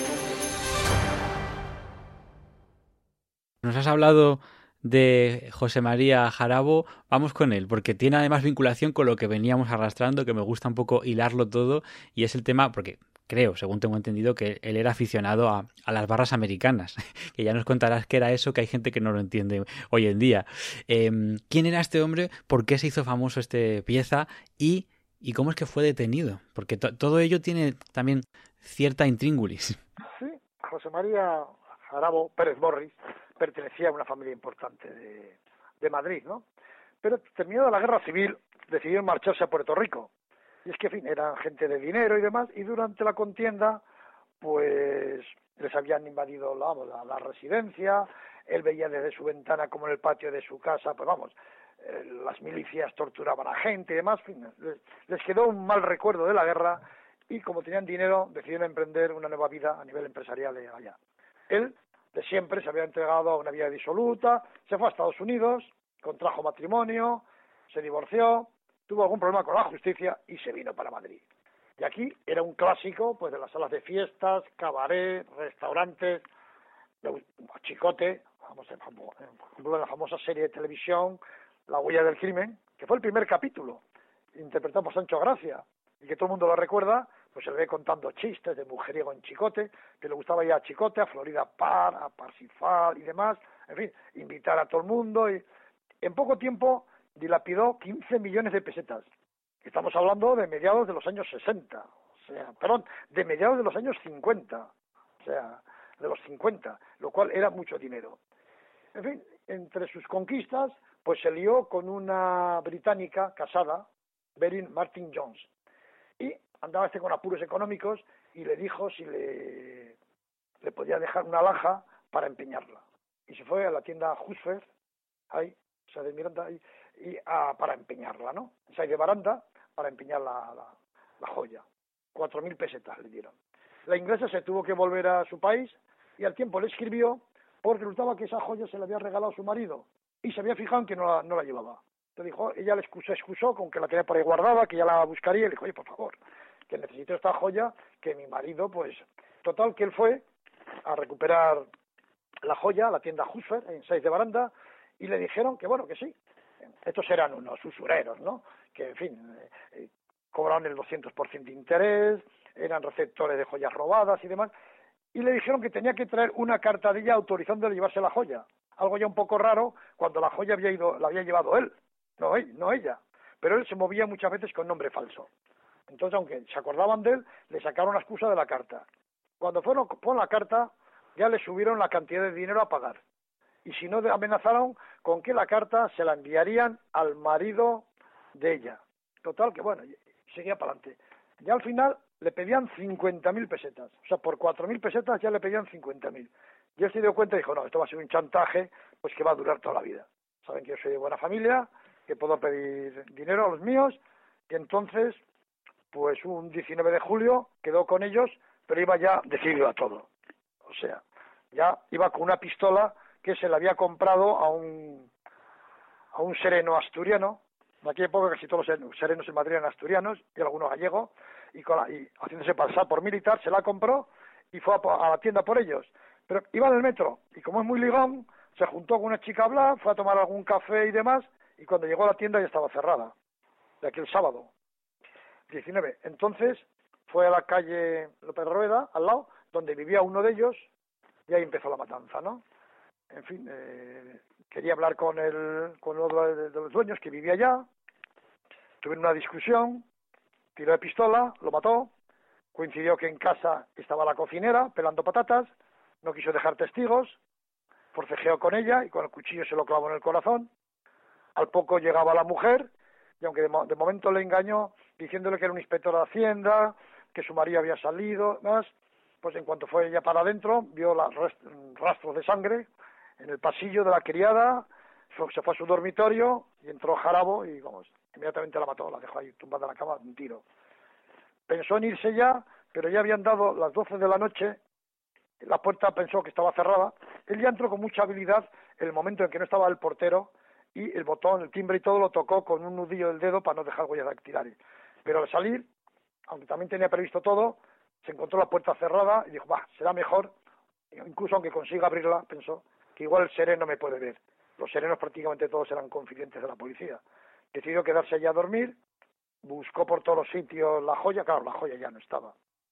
Nos has hablado de José María Jarabo, vamos con él, porque tiene además vinculación con lo que veníamos arrastrando, que me gusta un poco hilarlo todo, y es el tema, porque creo, según tengo entendido, que él era aficionado a, a las barras americanas, que ya nos contarás qué era eso, que hay gente que no lo entiende hoy en día. Eh, ¿Quién era este hombre? ¿Por qué se hizo famoso este pieza? Y, y ¿cómo es que fue detenido? Porque to- todo ello tiene también cierta intríngulis. Sí, José María Jarabo Pérez Morris pertenecía a una familia importante de, de Madrid, ¿no? Pero terminada la guerra civil, decidieron marcharse a Puerto Rico. Y es que, en fin, eran gente de dinero y demás, y durante la contienda, pues, les habían invadido la, la, la residencia, él veía desde su ventana como en el patio de su casa, pues vamos, eh, las milicias torturaban a gente y demás, en fin, les, les quedó un mal recuerdo de la guerra, y como tenían dinero, decidieron emprender una nueva vida a nivel empresarial allá. Él, de siempre, se había entregado a una vida disoluta, se fue a Estados Unidos, contrajo matrimonio, se divorció, tuvo algún problema con la justicia y se vino para Madrid. Y aquí era un clásico, pues, de las salas de fiestas, cabaret, restaurantes, Chicote, vamos, por ejemplo, la famosa serie de televisión La huella del crimen, que fue el primer capítulo, interpretado por Sancho Gracia, y que todo el mundo lo recuerda, pues se le ve contando chistes de mujeriego en Chicote, que le gustaba ir a Chicote, a Florida Par, a Parsifal y demás, en fin, invitar a todo el mundo, y en poco tiempo dilapidó quince millones de pesetas. Estamos hablando de mediados de los años sesenta, o sea, perdón, de mediados de los años cincuenta, o sea, de los cincuenta, lo cual era mucho dinero. En fin, entre sus conquistas, pues se lió con una británica casada, Beryl Martin Jones, y andaba este con apuros económicos y le dijo si le, le podía dejar una alhaja para empeñarla. Y se fue a la tienda Husfer, ahí, o sea, de Miranda, y, y a, para empeñarla, ¿no? O sea, de Baranda, para empeñar la, la, la joya. Cuatro mil pesetas le dieron. La inglesa se tuvo que volver a su país y al tiempo le escribió porque resultaba que esa joya se le había regalado a su marido y se había fijado en que no la, no la llevaba. Entonces dijo, ella le excusó, excusó con que la tenía por ahí guardada, que ya la buscaría, y le dijo, oye, por favor, que necesito esta joya, que mi marido, pues... Total, que él fue a recuperar la joya a la tienda Husfer, en seis de Baranda, y le dijeron que, bueno, que sí. Estos eran unos usureros, ¿no? Que, en fin, eh, cobraron el doscientos por ciento de interés, eran receptores de joyas robadas y demás, y le dijeron que tenía que traer una carta de ella autorizándole llevarse la joya. Algo ya un poco raro cuando la joya había ido, la había llevado él, no, él, no ella. Pero él se movía muchas veces con nombre falso. Entonces, aunque se acordaban de él, le sacaron la excusa de la carta. Cuando fueron por la carta, ya le subieron la cantidad de dinero a pagar. Y si no, amenazaron con que la carta se la enviarían al marido de ella. Total, que bueno, seguía para adelante. Ya al final le pedían cincuenta mil pesetas. O sea, por cuatro mil pesetas ya le pedían cincuenta mil. Y él se dio cuenta y dijo, no, esto va a ser un chantaje, pues que va a durar toda la vida. Saben que yo soy de buena familia, que puedo pedir dinero a los míos, y entonces, pues un diecinueve de julio quedó con ellos, pero iba ya decidido a todo. O sea, ya iba con una pistola que se le había comprado a un a un sereno asturiano. En aquella época casi todos los serenos en Madrid eran asturianos y algunos gallegos, y, con la, y haciéndose pasar por militar, se la compró y fue a, a la tienda por ellos. Pero iba en el metro, y como es muy ligón, se juntó con una chica a hablar, fue a tomar algún café y demás, y cuando llegó a la tienda ya estaba cerrada, de aquel sábado diecinueve. Entonces fue a la calle López Rueda, al lado, donde vivía uno de ellos, y ahí empezó la matanza, ¿no? En fin, eh, quería hablar con el con uno de los dueños que vivía allá, tuvieron una discusión, tiró de pistola, lo mató, coincidió que en casa estaba la cocinera pelando patatas, no quiso dejar testigos, forcejeó con ella y con el cuchillo se lo clavó en el corazón. Al poco llegaba la mujer y aunque de, mo- de momento le engañó diciéndole que era un inspector de Hacienda, que su marido había salido, más, pues en cuanto fue ella para adentro vio los rastros de sangre en el pasillo de la criada, se fue a su dormitorio y entró Jarabo y vamos, inmediatamente la mató, la dejó ahí tumbada en la cama de un tiro. Pensó en irse ya, pero ya habían dado las doce de la noche, la puerta pensó que estaba cerrada, él ya entró con mucha habilidad en el momento en que no estaba el portero y el botón, el timbre y todo lo tocó con un nudillo del dedo para no dejar huellas dactilares. Pero al salir, aunque también tenía previsto todo, se encontró la puerta cerrada y dijo, va, será mejor, incluso aunque consiga abrirla, pensó, que igual el sereno me puede ver. Los serenos prácticamente todos eran confidentes de la policía. Decidió quedarse allá a dormir, buscó por todos los sitios la joya, claro, la joya ya no estaba.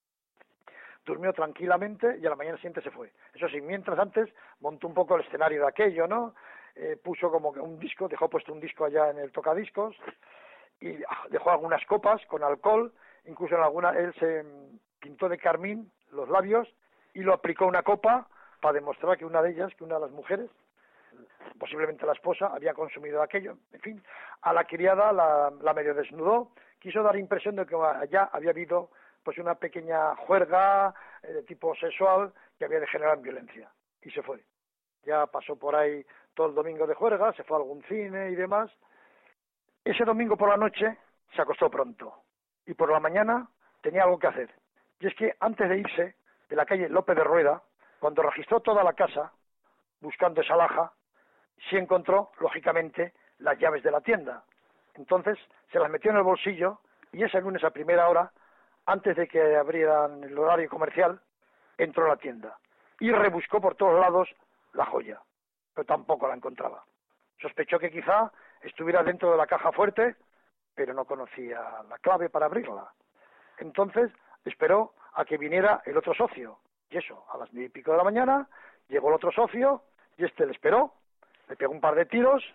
Durmió tranquilamente y a la mañana siguiente se fue. Eso sí, mientras antes montó un poco el escenario de aquello, ¿no? Eh, puso como que un disco, dejó puesto un disco allá en el tocadiscos y dejó algunas copas con alcohol, incluso en alguna, él se pintó de carmín los labios y lo aplicó a una copa para demostrar que una de ellas, que una de las mujeres, posiblemente la esposa, había consumido aquello. En fin, a la criada la, la medio desnudó, quiso dar impresión de que allá había habido pues una pequeña juerga eh, de tipo sexual que había degenerado en violencia, y se fue. Ya pasó por ahí todo el domingo de juerga, se fue a algún cine y demás. Ese domingo por la noche se acostó pronto, y por la mañana tenía algo que hacer. Y es que antes de irse de la calle López de Rueda, cuando registró toda la casa, buscando esa alhaja, sí encontró, lógicamente, las llaves de la tienda. Entonces se las metió en el bolsillo y ese lunes a primera hora, antes de que abrieran el horario comercial, entró a la tienda y rebuscó por todos lados la joya, pero tampoco la encontraba. Sospechó que quizá estuviera dentro de la caja fuerte, pero no conocía la clave para abrirla. Entonces esperó a que viniera el otro socio, y eso, a las nueve y pico de la mañana, llegó el otro socio, y este le esperó, le pegó un par de tiros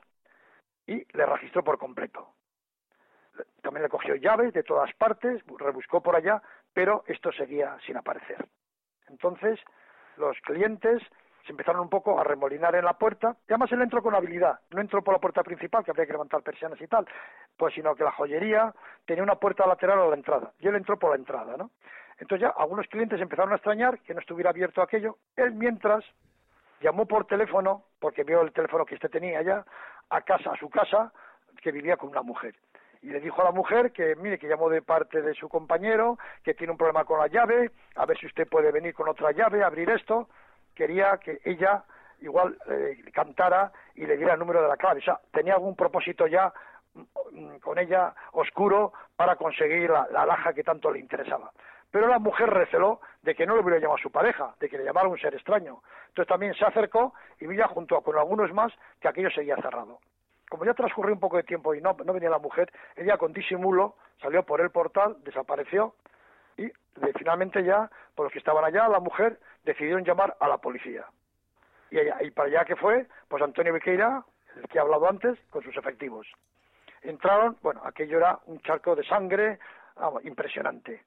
y le registró por completo. También le cogió llaves de todas partes, rebuscó por allá, pero esto seguía sin aparecer. Entonces los clientes se empezaron un poco a remolinar en la puerta, y además él entró con habilidad, no entró por la puerta principal, que habría que levantar persianas y tal, pues sino que la joyería tenía una puerta lateral a la entrada, y él entró por la entrada, ¿no? Entonces ya algunos clientes empezaron a extrañar que no estuviera abierto aquello. Él mientras llamó por teléfono, porque vio el teléfono que este tenía ya, a casa, a su casa, que vivía con una mujer. Y le dijo a la mujer que, mire, que llamó de parte de su compañero, que tiene un problema con la llave, a ver si usted puede venir con otra llave, abrir esto. Quería que ella igual eh, cantara y le diera el número de la clave. O sea, tenía algún propósito ya mm, con ella oscuro para conseguir la, la alhaja que tanto le interesaba. Pero la mujer receló de que no le hubiera llamado a su pareja, de que le llamara un ser extraño. Entonces también se acercó y vio junto a, con algunos más que aquello seguía cerrado. Como ya transcurrió un poco de tiempo y no, no venía la mujer, ella con disimulo salió por el portal, desapareció y de, finalmente ya, por los que estaban allá, la mujer decidieron llamar a la policía. Y, allá, y para allá que fue, pues Antonio Viqueira, el que he hablado antes, con sus efectivos. Entraron, bueno, aquello era un charco de sangre, vamos, impresionante.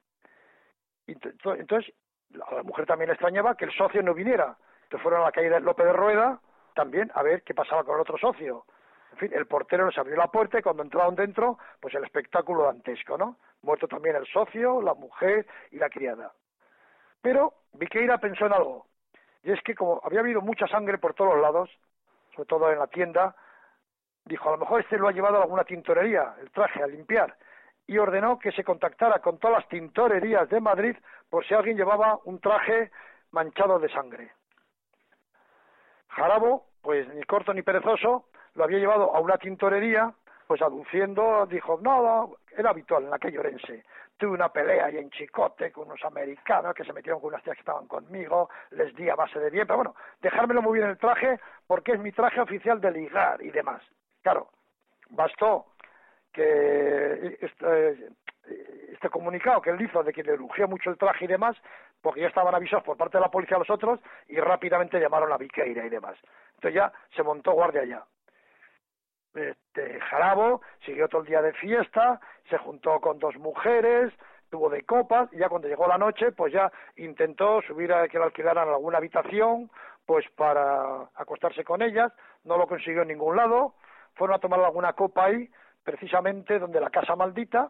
Y entonces, a la mujer también le extrañaba que el socio no viniera. Entonces fueron a la calle de López de Rueda también a ver qué pasaba con el otro socio. En fin, el portero les abrió la puerta y cuando entraron dentro, pues el espectáculo dantesco, ¿no? Muerto también el socio, la mujer y la criada. Pero Viqueira pensó en algo, y es que como había habido mucha sangre por todos los lados, sobre todo en la tienda, dijo, a lo mejor este lo ha llevado a alguna tintorería, el traje, a limpiar, y ordenó que se contactara con todas las tintorerías de Madrid por si alguien llevaba un traje manchado de sangre. Jarabo, pues ni corto ni perezoso, lo había llevado a una tintorería, pues aduciendo, dijo, no, no, era habitual en aquel Orense. Tuve una pelea ahí en Chicote con unos americanos que se metieron con unas tías que estaban conmigo, les di a base de bien, pero bueno, dejármelo muy bien el traje porque es mi traje oficial de ligar y demás. Claro, bastó que este, este comunicado que él hizo de que le urgía mucho el traje y demás, porque ya estaban avisados por parte de la policía a los otros y rápidamente llamaron a Viqueira y demás. Entonces ya se montó guardia allá. Este, Jarabo siguió todo el día de fiesta, se juntó con dos mujeres, tuvo de copas, y ya cuando llegó la noche, pues ya intentó subir a que le alquilaran alguna habitación, pues para acostarse con ellas, no lo consiguió en ningún lado, fueron a tomar alguna copa ahí, precisamente donde la Casa Maldita,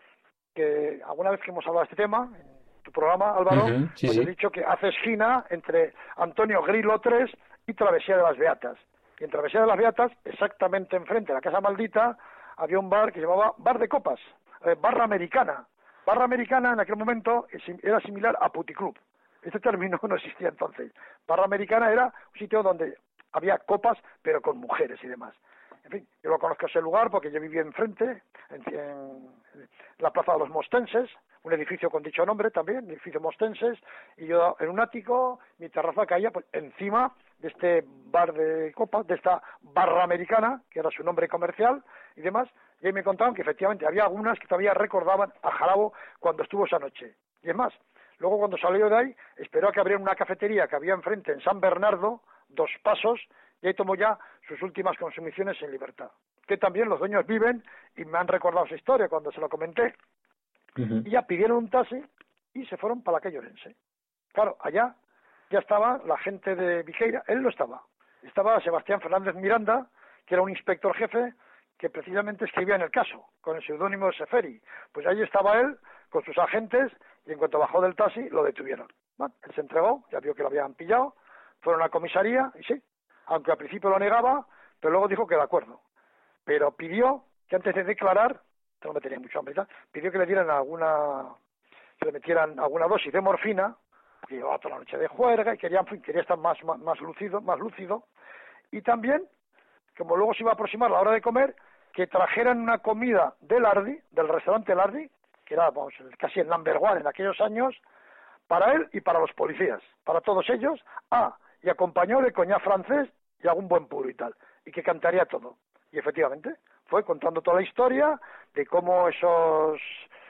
que alguna vez que hemos hablado de este tema, en tu programa, Álvaro, uh-huh, sí, pues sí. he dicho que hace esquina entre Antonio Grillo tres y Travesía de las Beatas. Y en Travesía de las Beatas, exactamente enfrente de la Casa Maldita, había un bar que se llamaba Bar de Copas, eh, Barra Americana. Barra Americana en aquel momento era similar a puticlub. Este término no existía entonces. Barra Americana era un sitio donde había copas, pero con mujeres y demás. En fin, yo lo conozco ese lugar porque yo vivía enfrente, en, en la Plaza de los Mostenses, un edificio con dicho nombre también, edificio Mostenses, y yo en un ático, mi terraza caía pues, encima de este bar de copas, de esta Barra Americana, que era su nombre comercial y demás, y ahí me contaban que efectivamente había algunas que todavía recordaban a Jarabo cuando estuvo esa noche. Y es más, luego cuando salió de ahí, esperó a que abrieran una cafetería que había enfrente en San Bernardo, Dos Pasos, y ahí tomó ya sus últimas consumiciones en libertad. Que también los dueños viven y me han recordado esa historia cuando se lo comenté. Uh-huh. Y ya pidieron un taxi y se fueron para la calle Orense. Claro, allá ya estaba la gente de Viqueira, él no estaba. Estaba Sebastián Fernández Miranda, que era un inspector jefe que precisamente escribía en el caso, con el seudónimo de Seferi. Pues ahí estaba él, con sus agentes, y en cuanto bajó del taxi, lo detuvieron. Bueno, él se entregó, ya vio que lo habían pillado, fueron a la comisaría, y sí, aunque al principio lo negaba, pero luego dijo que de acuerdo. Pero pidió que antes de declarar, no me tenía mucho hambre y tal, pidió que le dieran alguna, que le metieran alguna dosis de morfina, que llevaba toda la noche de juerga y quería, en fin, quería estar más, más, más lúcido, más lúcido, y también, como luego se iba a aproximar la hora de comer, que trajeran una comida del Ardi, del restaurante El Ardi, que era vamos, casi el number one en aquellos años, para él y para los policías, para todos ellos, ah, y acompañó de coñac francés y algún buen puro y tal, y que cantaría todo. Y efectivamente, fue contando toda la historia de cómo esos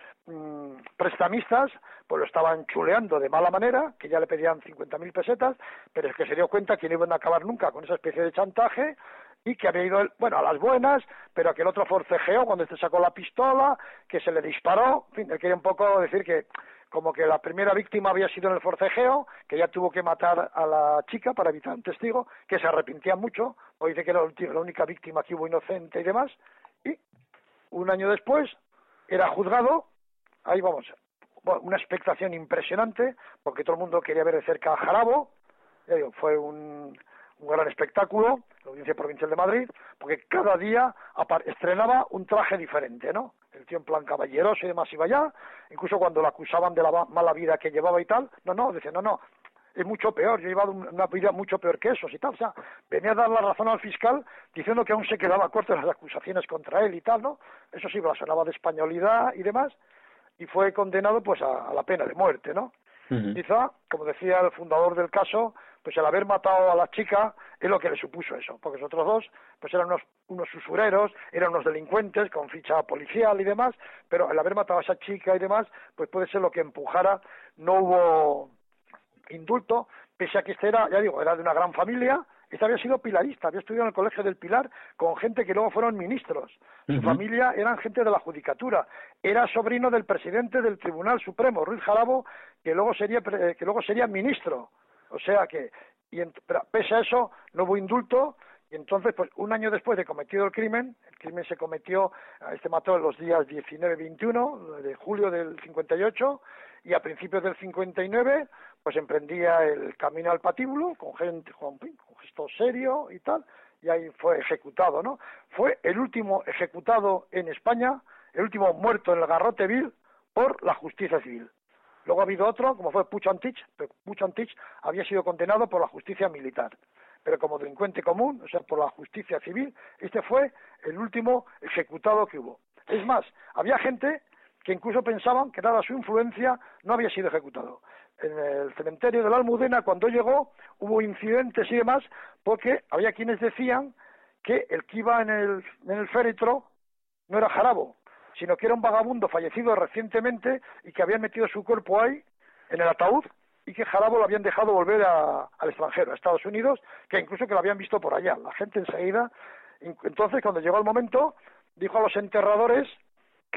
mmm, prestamistas pues lo estaban chuleando de mala manera, que ya le pedían cincuenta mil pesetas, pero es que se dio cuenta que no iban a acabar nunca con esa especie de chantaje, y que había ido, él, bueno, a las buenas, pero que el otro forcejeó cuando este sacó la pistola, que se le disparó, en fin, él quería un poco decir que como que la primera víctima había sido en el forcejeo, que ya tuvo que matar a la chica para evitar un testigo, que se arrepentía mucho, o dice que era la única víctima que hubo inocente y demás, y un año después era juzgado, ahí vamos, una expectación impresionante, porque todo el mundo quería ver de cerca a Jarabo, ya digo, fue un, un gran espectáculo, la Audiencia Provincial de Madrid, porque cada día estrenaba un traje diferente, ¿no? El tío en plan caballeroso y demás iba allá, incluso cuando lo acusaban de la mala vida que llevaba y tal, no, no, decía, no, no, es mucho peor, yo he llevado una vida mucho peor que esos y tal, o sea, venía a dar la razón al fiscal diciendo que aún se quedaba corto en las acusaciones contra él y tal, ¿no? Eso sí, blasonaba de españolidad y demás, y fue condenado pues a, a la pena de muerte, ¿no? Uh-huh. Quizá, como decía el fundador del caso, pues el haber matado a la chica es lo que le supuso eso, porque los otros dos pues eran unos, unos usureros, eran unos delincuentes con ficha policial y demás, pero el haber matado a esa chica y demás, pues puede ser lo que empujara. No hubo indulto, pese a que este era, ya digo, era de una gran familia. Este había sido pilarista, había estudiado en el Colegio del Pilar con gente que luego fueron ministros. Su uh-huh. familia eran gente de la judicatura. Era sobrino del presidente del Tribunal Supremo, Ruiz Jarabo, que luego sería que luego sería ministro. O sea que, y en, pero pese a eso, no hubo indulto, y entonces, pues un año después de cometido el crimen, el crimen se cometió, este mató en los días diecinueve y veintiuno de julio del cincuenta y ocho, y a principios del cincuenta y nueve, pues emprendía el camino al patíbulo, con gente, con, con gesto serio y tal, y ahí fue ejecutado, ¿no? Fue el último ejecutado en España, el último muerto en el garrote vil por la justicia civil. Luego ha habido otro, como fue Puig Antich, pero Puig Antich había sido condenado por la justicia militar, pero como delincuente común, o sea, por la justicia civil, este fue el último ejecutado que hubo. Es más, había gente que incluso pensaban que dada su influencia no había sido ejecutado. En el cementerio de la Almudena, cuando llegó, hubo incidentes y demás, porque había quienes decían que el que iba en el, en el féretro no era Jarabo, sino que era un vagabundo fallecido recientemente y que habían metido su cuerpo ahí, en el ataúd, y que Jarabo lo habían dejado volver a, al extranjero, a Estados Unidos, que incluso que lo habían visto por allá. La gente enseguida, entonces cuando llegó el momento, dijo a los enterradores que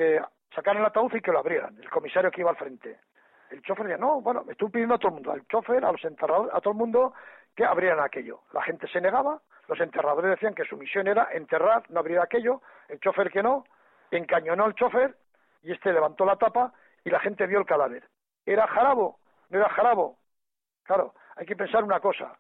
sacaran el ataúd y que lo abrieran, el comisario que iba al frente. El chofer decía, no, bueno, me estuve pidiendo a todo el mundo, al chofer, a los enterradores, a todo el mundo, que abrieran aquello. La gente se negaba, los enterradores decían que su misión era enterrar, no abrir aquello, el chofer que no, encañonó al chofer y este levantó la tapa y la gente vio el cadáver. ¿Era Jarabo? ¿No era Jarabo? Claro, hay que pensar una cosa,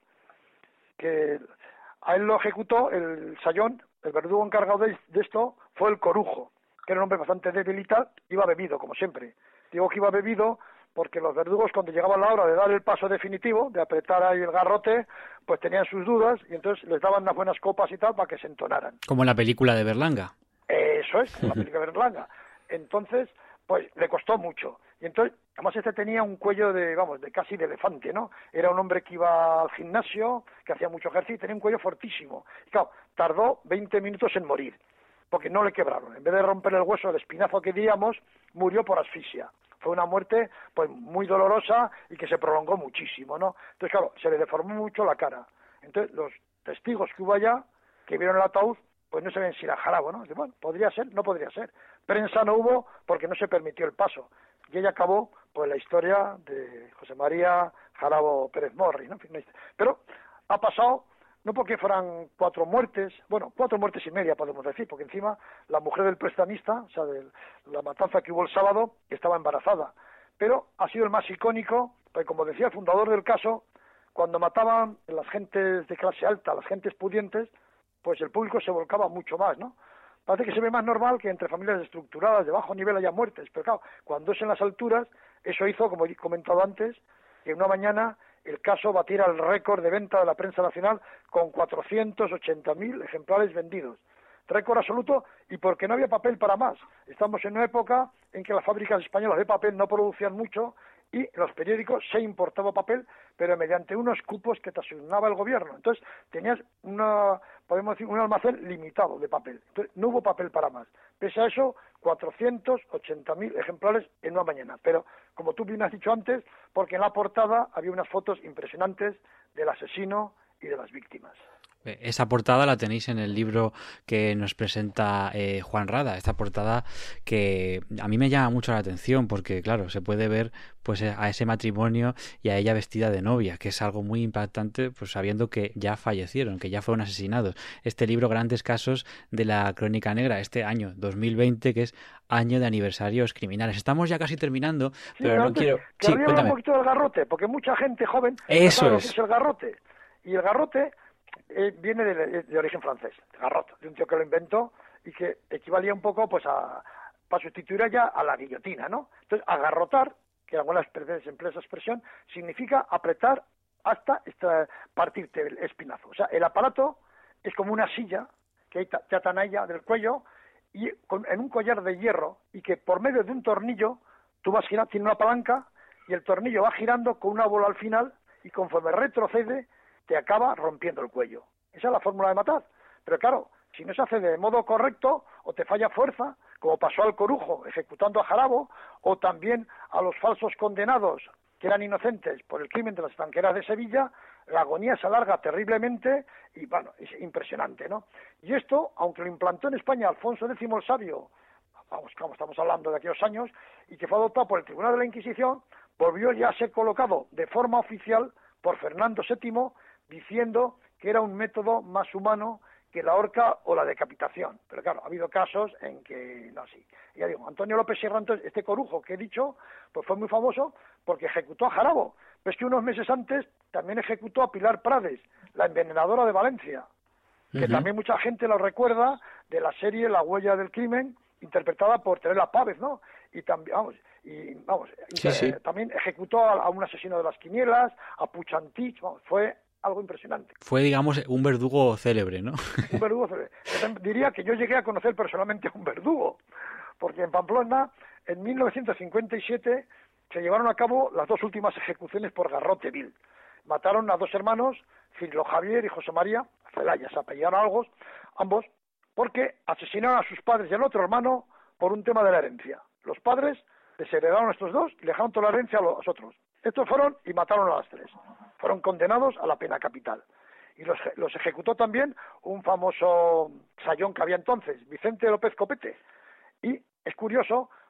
que a él lo ejecutó el sayón, el verdugo encargado de, de esto, fue el Corujo, que era un hombre bastante debilitado, iba bebido, como siempre. Digo que iba bebido porque los verdugos, cuando llegaba la hora de dar el paso definitivo, de apretar ahí el garrote, pues tenían sus dudas y entonces les daban unas buenas copas y tal para que se entonaran. Como en la película de Berlanga. Eso es, como la película de Berlanga. Entonces, pues le costó mucho. Y entonces, además este tenía un cuello de, vamos, de casi de elefante, ¿no? Era un hombre que iba al gimnasio, que hacía mucho ejercicio y tenía un cuello fortísimo. Y claro, tardó veinte minutos en morir, porque no le quebraron. En vez de romper el hueso, el espinazo que diríamos, murió por asfixia. Fue una muerte pues muy dolorosa y que se prolongó muchísimo, ¿no? Entonces, claro, se le deformó mucho la cara. Entonces, los testigos que hubo allá, que vieron el ataúd, pues no sabían si era Jarabo, ¿no? Bueno, podría ser, no podría ser. Prensa no hubo porque no se permitió el paso. Y ella acabó, pues, la historia de José María Jarabo Pérez Morri, ¿no? Pero ha pasado, no porque fueran cuatro muertes, bueno, cuatro muertes y media podemos decir, porque encima la mujer del prestamista, o sea, de la matanza que hubo el sábado, estaba embarazada. Pero ha sido el más icónico, porque como decía el fundador del caso, cuando mataban las gentes de clase alta, las gentes pudientes, pues el público se volcaba mucho más, ¿no? Parece que se ve más normal que entre familias estructuradas de bajo nivel haya muertes, pero claro, cuando es en las alturas, eso hizo, como he comentado antes, que en una mañana el caso batiera el récord de venta de la prensa nacional con cuatrocientos ochenta mil ejemplares vendidos. Récord absoluto, y porque no había papel para más. Estamos en una época en que las fábricas españolas de papel no producían mucho y en los periódicos se importaba papel, pero mediante unos cupos que te asignaba el gobierno. Entonces tenías una, podemos decir, un almacén limitado de papel. Entonces no hubo papel para más. Pese a eso, cuatrocientos ochenta mil ejemplares en una mañana. Pero, como tú bien has dicho antes, porque en la portada había unas fotos impresionantes del asesino y de las víctimas. Esa portada la tenéis en el libro que nos presenta eh, Juan Rada, esta portada que a mí me llama mucho la atención porque, claro, se puede ver pues a ese matrimonio y a ella vestida de novia, que es algo muy impactante, pues sabiendo que ya fallecieron, que ya fueron asesinados. Este libro, Grandes Casos de la Crónica Negra, este año dos mil veinte, que es año de aniversarios criminales. Estamos ya casi terminando, sí, pero no antes, quiero... Sí, hablar un poquito del garrote, porque mucha gente joven Eso no sabe es. lo que es el garrote. Y el garrote Eh, viene de, de origen francés, garrot, de un tío que lo inventó y que equivalía un poco pues a para sustituir ya a la guillotina, ¿no? Entonces, agarrotar, que algunas veces emplea esa expresión, significa apretar hasta esta, partirte el espinazo. O sea, el aparato es como una silla que te atan a ella del cuello y con, en un collar de hierro y que por medio de un tornillo tú vas girando, tiene una palanca y el tornillo va girando con una bola al final y conforme retrocede te acaba rompiendo el cuello. Esa es la fórmula de matar. Pero claro, si no se hace de modo correcto, o te falla fuerza, como pasó al Corujo ejecutando a Jarabo, o también a los falsos condenados que eran inocentes por el crimen de las estanqueras de Sevilla, la agonía se alarga terriblemente y, bueno, es impresionante, ¿no? Y esto, aunque lo implantó en España Alfonso Décimo el Sabio, vamos, como estamos hablando de aquellos años, y que fue adoptado por el Tribunal de la Inquisición, volvió ya a ser colocado de forma oficial por Fernando séptimo, diciendo que era un método más humano que la horca o la decapitación. Pero claro, ha habido casos en que no, sí. Ya digo, Antonio López Sierra, entonces, este Corujo que he dicho, pues fue muy famoso porque ejecutó a Jarabo. Pero es que unos meses antes también ejecutó a Pilar Prades, la envenenadora de Valencia, que uh-huh. también mucha gente lo recuerda de la serie La huella del crimen, interpretada por Teresa Pávez, ¿no? Y también, vamos, y vamos, sí, inter- sí. Eh, también ejecutó a, a un asesino de las quinielas, a Puchantich, vamos, fue algo impresionante. Fue, digamos, un verdugo célebre, ¿no? Un verdugo célebre. Yo diría que yo llegué a conocer personalmente a un verdugo, porque en Pamplona, en mil novecientos cincuenta y siete, se llevaron a cabo las dos últimas ejecuciones por garrote vil. Mataron a dos hermanos, Cirilo Javier y José María Celaya, se apellidaron algo, ambos, porque asesinaron a sus padres y al otro hermano por un tema de la herencia. Los padres les heredaron a estos dos y le dejaron toda la herencia a los otros. Estos fueron y mataron a las tres. Fueron condenados a la pena capital. Y los, los ejecutó también un famoso sayón que había entonces, Vicente López Copete. Y es curioso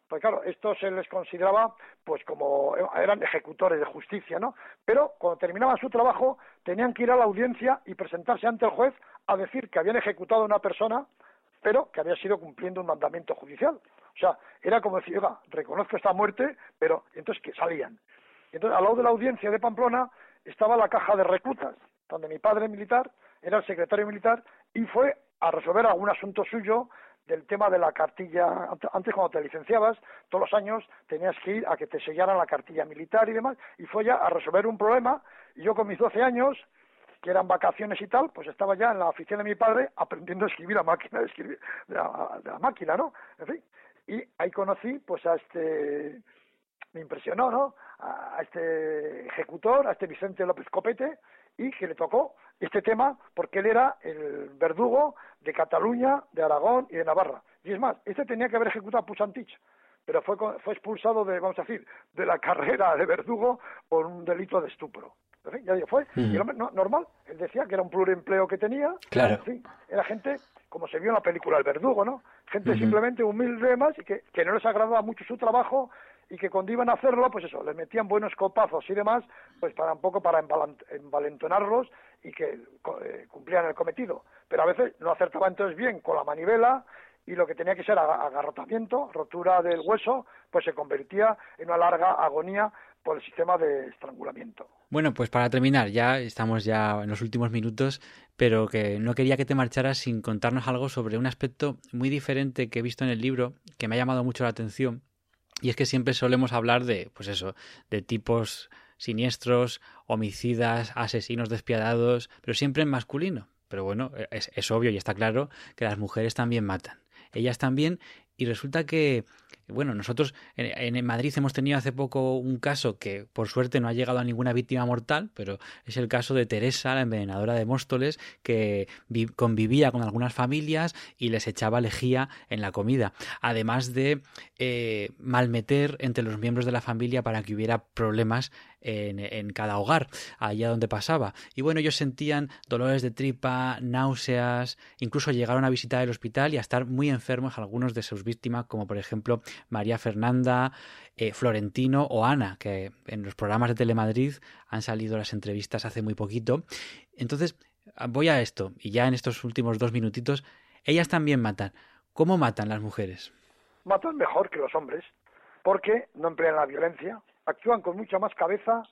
Pues claro, esto se les consideraba pues como eran ejecutores de justicia, ¿no? Pero cuando terminaban su trabajo tenían que ir a la audiencia y presentarse ante el juez a decir que habían ejecutado a una persona, pero que había sido cumpliendo un mandamiento judicial. O sea, era como decir, oiga, reconozco esta muerte, pero entonces que salían. Y entonces, al lado de la audiencia de Pamplona estaba la caja de reclutas, donde mi padre militar era el secretario militar y fue a resolver algún asunto suyo del tema de la cartilla. Antes, cuando te licenciabas, todos los años tenías que ir a que te sellaran la cartilla militar y demás, y fue ya a resolver un problema, y yo con mis doce años, que eran vacaciones y tal, pues estaba ya en la oficina de mi padre aprendiendo a escribir a máquina de escribir, de la, de la máquina, ¿no? En fin, y ahí conocí pues a este, me impresionó, ¿no? A este ejecutor, a este Vicente López Copete, y que le tocó este tema porque él era el verdugo de Cataluña, de Aragón y de Navarra. Y es más, este tenía que haber ejecutado a Puigdemont, pero fue, fue expulsado de, vamos a decir, de la carrera de verdugo por un delito de estupro. En fin, ya digo, fue Mm. y el hombre, no, normal, él decía que era un pluriempleo que tenía, Claro. en fin, era gente, como se vio en la película El Verdugo, ¿no? Gente Ujú. simplemente humilde más y que, que no les agradaba mucho su trabajo y que cuando iban a hacerlo, pues eso, les metían buenos copazos y demás, pues para un poco para envalant- envalentonarlos y que eh, cumplían el cometido. Pero a veces no acertaba entonces bien con la manivela y lo que tenía que ser aga- agarrotamiento, rotura del hueso, pues se convertía en una larga agonía por el sistema de estrangulamiento. Bueno, pues para terminar, ya estamos ya en los últimos minutos, pero que no quería que te marcharas sin contarnos algo sobre un aspecto muy diferente que he visto en el libro, que me ha llamado mucho la atención, y es que siempre solemos hablar de, pues eso, de tipos siniestros, homicidas, asesinos despiadados, pero siempre en masculino. Pero bueno, es, es obvio y está claro que las mujeres también matan. Ellas también, y resulta que, bueno, nosotros en, en Madrid hemos tenido hace poco un caso que por suerte no ha llegado a ninguna víctima mortal, pero es el caso de Teresa, la envenenadora de Móstoles, que vi, convivía con algunas familias y les echaba lejía en la comida, además de eh, malmeter entre los miembros de la familia para que hubiera problemas en, en cada hogar, allá donde pasaba. Y bueno, ellos sentían dolores de tripa, náuseas, incluso llegaron a visitar el hospital y a estar muy enfermos algunos de sus víctimas, como por ejemplo María Fernanda, eh, Florentino o Ana, que en los programas de Telemadrid han salido las entrevistas hace muy poquito. Entonces, voy a esto, y ya en estos últimos dos minutitos, ellas también matan. ¿Cómo matan las mujeres? Matan mejor que los hombres, porque no emplean la violencia, actúan con mucha más cabeza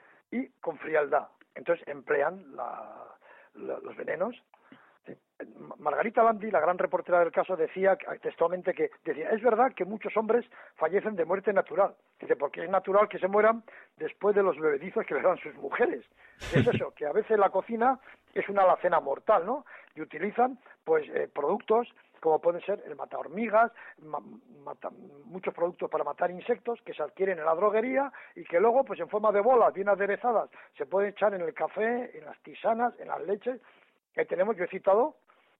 y con frialdad. Entonces emplean la, la, los venenos. Margarita Landi, la gran reportera del caso, decía textualmente que decía, es verdad que muchos hombres fallecen de muerte natural. Dice, porque es natural que se mueran después de los bebedizos que les dan sus mujeres. Y es eso, que a veces la cocina es una alacena mortal, ¿no? Y utilizan, pues, eh, productos como pueden ser el matar hormigas, ma mata muchos productos para matar insectos que se adquieren en la droguería y que luego, pues en forma de bolas bien aderezadas, se pueden echar en el café, en las tisanas, en las leches. Ahí tenemos, yo he citado,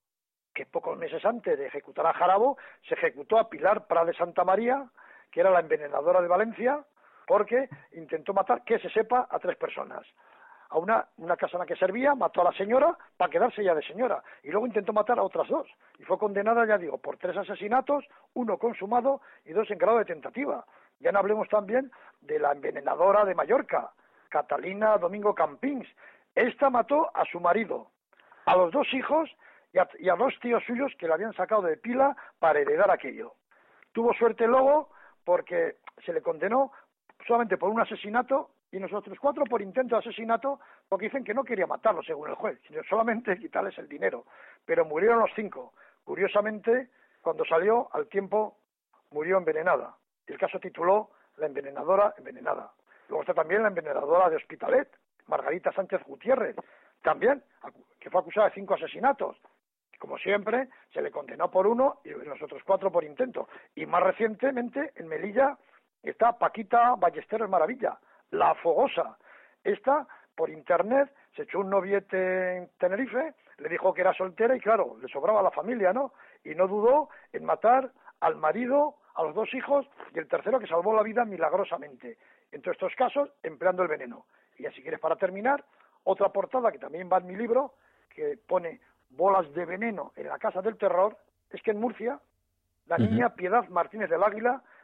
que pocos meses antes de ejecutar a Jarabo, se ejecutó a Pilar Prat de Santa María, que era la envenenadora de Valencia, porque intentó matar, que se sepa, a tres personas. A una, una casa en la que servía, mató a la señora para quedarse ya de señora, y luego intentó matar a otras dos, y fue condenada, ya digo, por tres asesinatos, uno consumado y dos en grado de tentativa. Ya no hablemos también de la envenenadora de Mallorca, Catalina Domingo Campins. Esta mató a su marido, a los dos hijos y a, y a dos tíos suyos que le habían sacado de pila para heredar aquello. Tuvo suerte luego porque se le condenó solamente por un asesinato y nosotros cuatro por intento de asesinato, porque dicen que no quería matarlo según el juez, sino solamente quitarles el dinero. Pero murieron los cinco. Curiosamente, cuando salió, al tiempo, murió envenenada. El caso tituló La envenenadora envenenada. Luego está también la envenenadora de Hospitalet, Margarita Sánchez Gutiérrez, también, que fue acusada de cinco asesinatos. Como siempre, se le condenó por uno y los otros cuatro por intento. Y más recientemente, en Melilla, está Paquita Ballesteros Maravilla, la fogosa. Esta, por internet, se echó un noviete en Tenerife, le dijo que era soltera y claro, le sobraba la familia, ¿no? Y no dudó en matar al marido, a los dos hijos y el tercero que salvó la vida milagrosamente. En todos estos casos, empleando el veneno. Y ya si quieres, para terminar, otra portada que también va en mi libro, que pone bolas de veneno en la casa del terror, es que en Murcia, la niña Piedad Martínez del Águila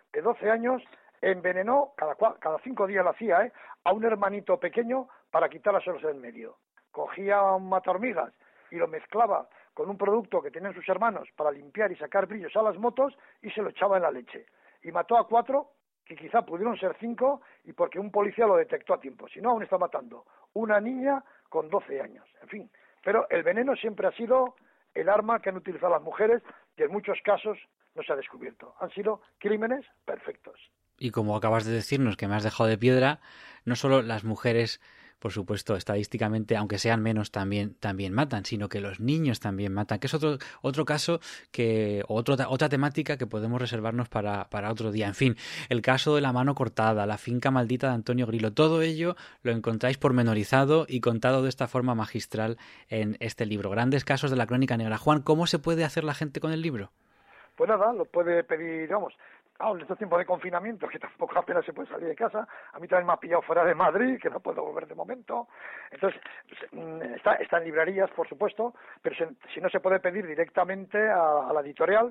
de doce años envenenó, cada, cada cinco días lo hacía, ¿eh? a un hermanito pequeño para quitárselos del medio. Cogía un mata-hormigas y lo mezclaba con un producto que tenían sus hermanos para limpiar y sacar brillos a las motos y se lo echaba en la leche. Y mató a cuatro, que quizá pudieron ser cinco, y porque un policía lo detectó a tiempo. Si no, aún está matando una niña con doce años. En fin, pero el veneno siempre ha sido el arma que han utilizado las mujeres y en muchos casos no se ha descubierto. Han sido crímenes perfectos. Y como acabas de decirnos, que me has dejado de piedra, no solo las mujeres, por supuesto, estadísticamente, aunque sean menos, también también matan, sino que los niños también matan, que es otro otro caso, que otro, otra temática que podemos reservarnos para, para otro día. En fin, el caso de la mano cortada, la finca maldita de Antonio Grillo, todo ello lo encontráis pormenorizado y contado de esta forma magistral en este libro. Grandes casos de la Crónica Negra. Juan, ¿cómo se puede hacer la gente con el libro? Pues nada, lo puede pedir, vamos... Ah, en estos tiempos de confinamiento, que tampoco apenas se puede salir de casa, a mí también me ha pillado fuera de Madrid, que no puedo volver de momento. Entonces, está, está en librerías, por supuesto, pero si, si no se puede pedir directamente a, a la editorial,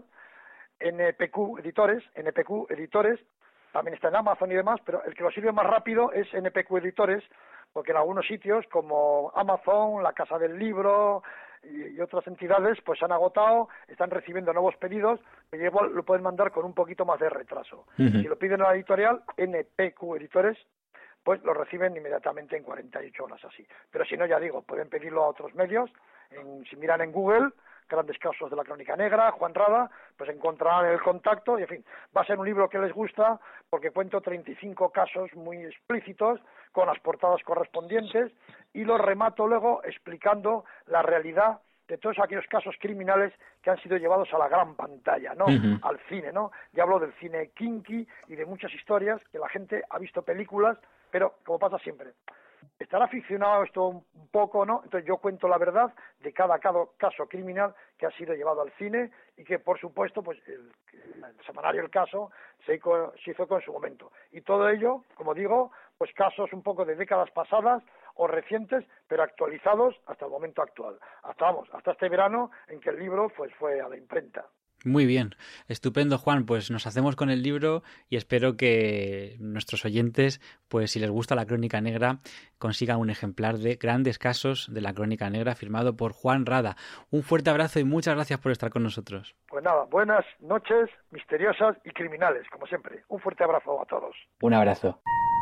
N P Q Editores, N P Q Editores, también está en Amazon y demás, pero el que lo sirve más rápido es N P Q Editores, porque en algunos sitios como Amazon, la Casa del Libro y otras entidades pues han agotado, están recibiendo nuevos pedidos, que igual lo pueden mandar con un poquito más de retraso. Uh-huh. Si lo piden a la editorial, N P Q Editores, pues lo reciben inmediatamente en cuarenta y ocho horas así. Pero si no, ya digo, pueden pedirlo a otros medios, en, si miran en Google, Grandes Casos de la Crónica Negra, Juan Rada, pues encontrarán el contacto y, en fin, va a ser un libro que les gusta porque cuento treinta y cinco casos muy explícitos con las portadas correspondientes y los remato luego explicando la realidad de todos aquellos casos criminales que han sido llevados a la gran pantalla, ¿no? Uh-huh. Al cine, ¿no? Ya hablo del cine kinky y de muchas historias que la gente ha visto películas, pero como pasa siempre, estará ficcionado esto un poco, ¿no? Entonces yo cuento la verdad de cada, cada caso criminal que ha sido llevado al cine y que, por supuesto, pues el, el semanario El Caso se, se hizo con su momento. Y todo ello, como digo, pues casos un poco de décadas pasadas o recientes, pero actualizados hasta el momento actual. Hasta, vamos, hasta este verano en que el libro pues fue a la imprenta. Muy bien, estupendo, Juan, pues nos hacemos con el libro y espero que nuestros oyentes, pues si les gusta la Crónica Negra, consigan un ejemplar de Grandes Casos de la Crónica Negra firmado por Juan Rada. Un fuerte abrazo y muchas gracias por estar con nosotros. Pues nada, buenas noches, misteriosas y criminales, como siempre. Un fuerte abrazo a todos. Un abrazo.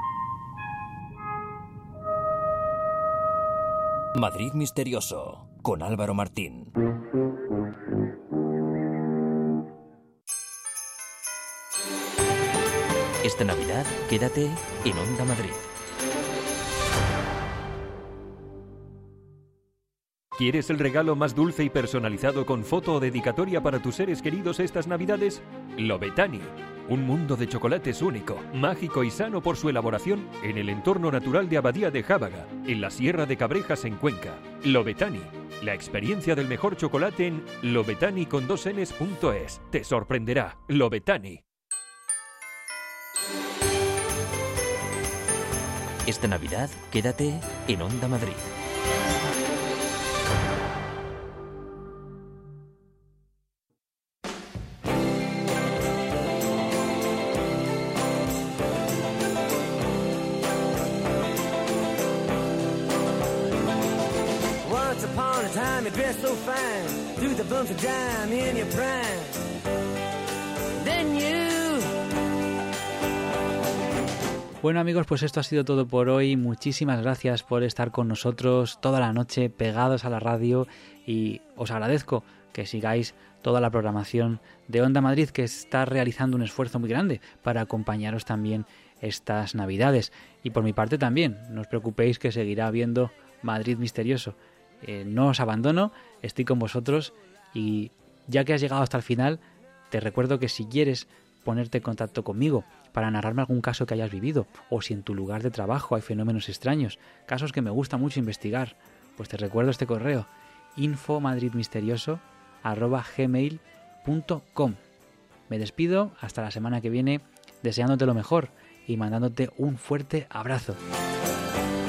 Madrid Misterioso, con Álvaro Martín. Esta Navidad, quédate en Onda Madrid. ¿Quieres el regalo más dulce y personalizado con foto o dedicatoria para tus seres queridos estas Navidades? Lobetani, un mundo de chocolates único, mágico y sano por su elaboración en el entorno natural de Abadía de Jábaga, en la Sierra de Cabrejas en Cuenca. Lobetani, la experiencia del mejor chocolate en lobetani con dos enes punto es. Te sorprenderá. Lobetani. Esta Navidad, quédate en Onda Madrid. Once upon a time you dressed so fine, threw the bumps of dime in your prime. Then you... Bueno amigos, pues esto ha sido todo por hoy. Muchísimas gracias por estar con nosotros toda la noche pegados a la radio y os agradezco que sigáis toda la programación de Onda Madrid, que está realizando un esfuerzo muy grande para acompañaros también estas Navidades. Y por mi parte también, no os preocupéis que seguirá habiendo Madrid Misterioso. Eh, no os abandono, estoy con vosotros y ya que has llegado hasta el final, te recuerdo que si quieres ponerte en contacto conmigo para narrarme algún caso que hayas vivido, o si en tu lugar de trabajo hay fenómenos extraños, casos que me gusta mucho investigar, pues te recuerdo este correo, info madrid misterioso arroba gmail punto com. Me despido hasta la semana que viene, deseándote lo mejor y mandándote un fuerte abrazo.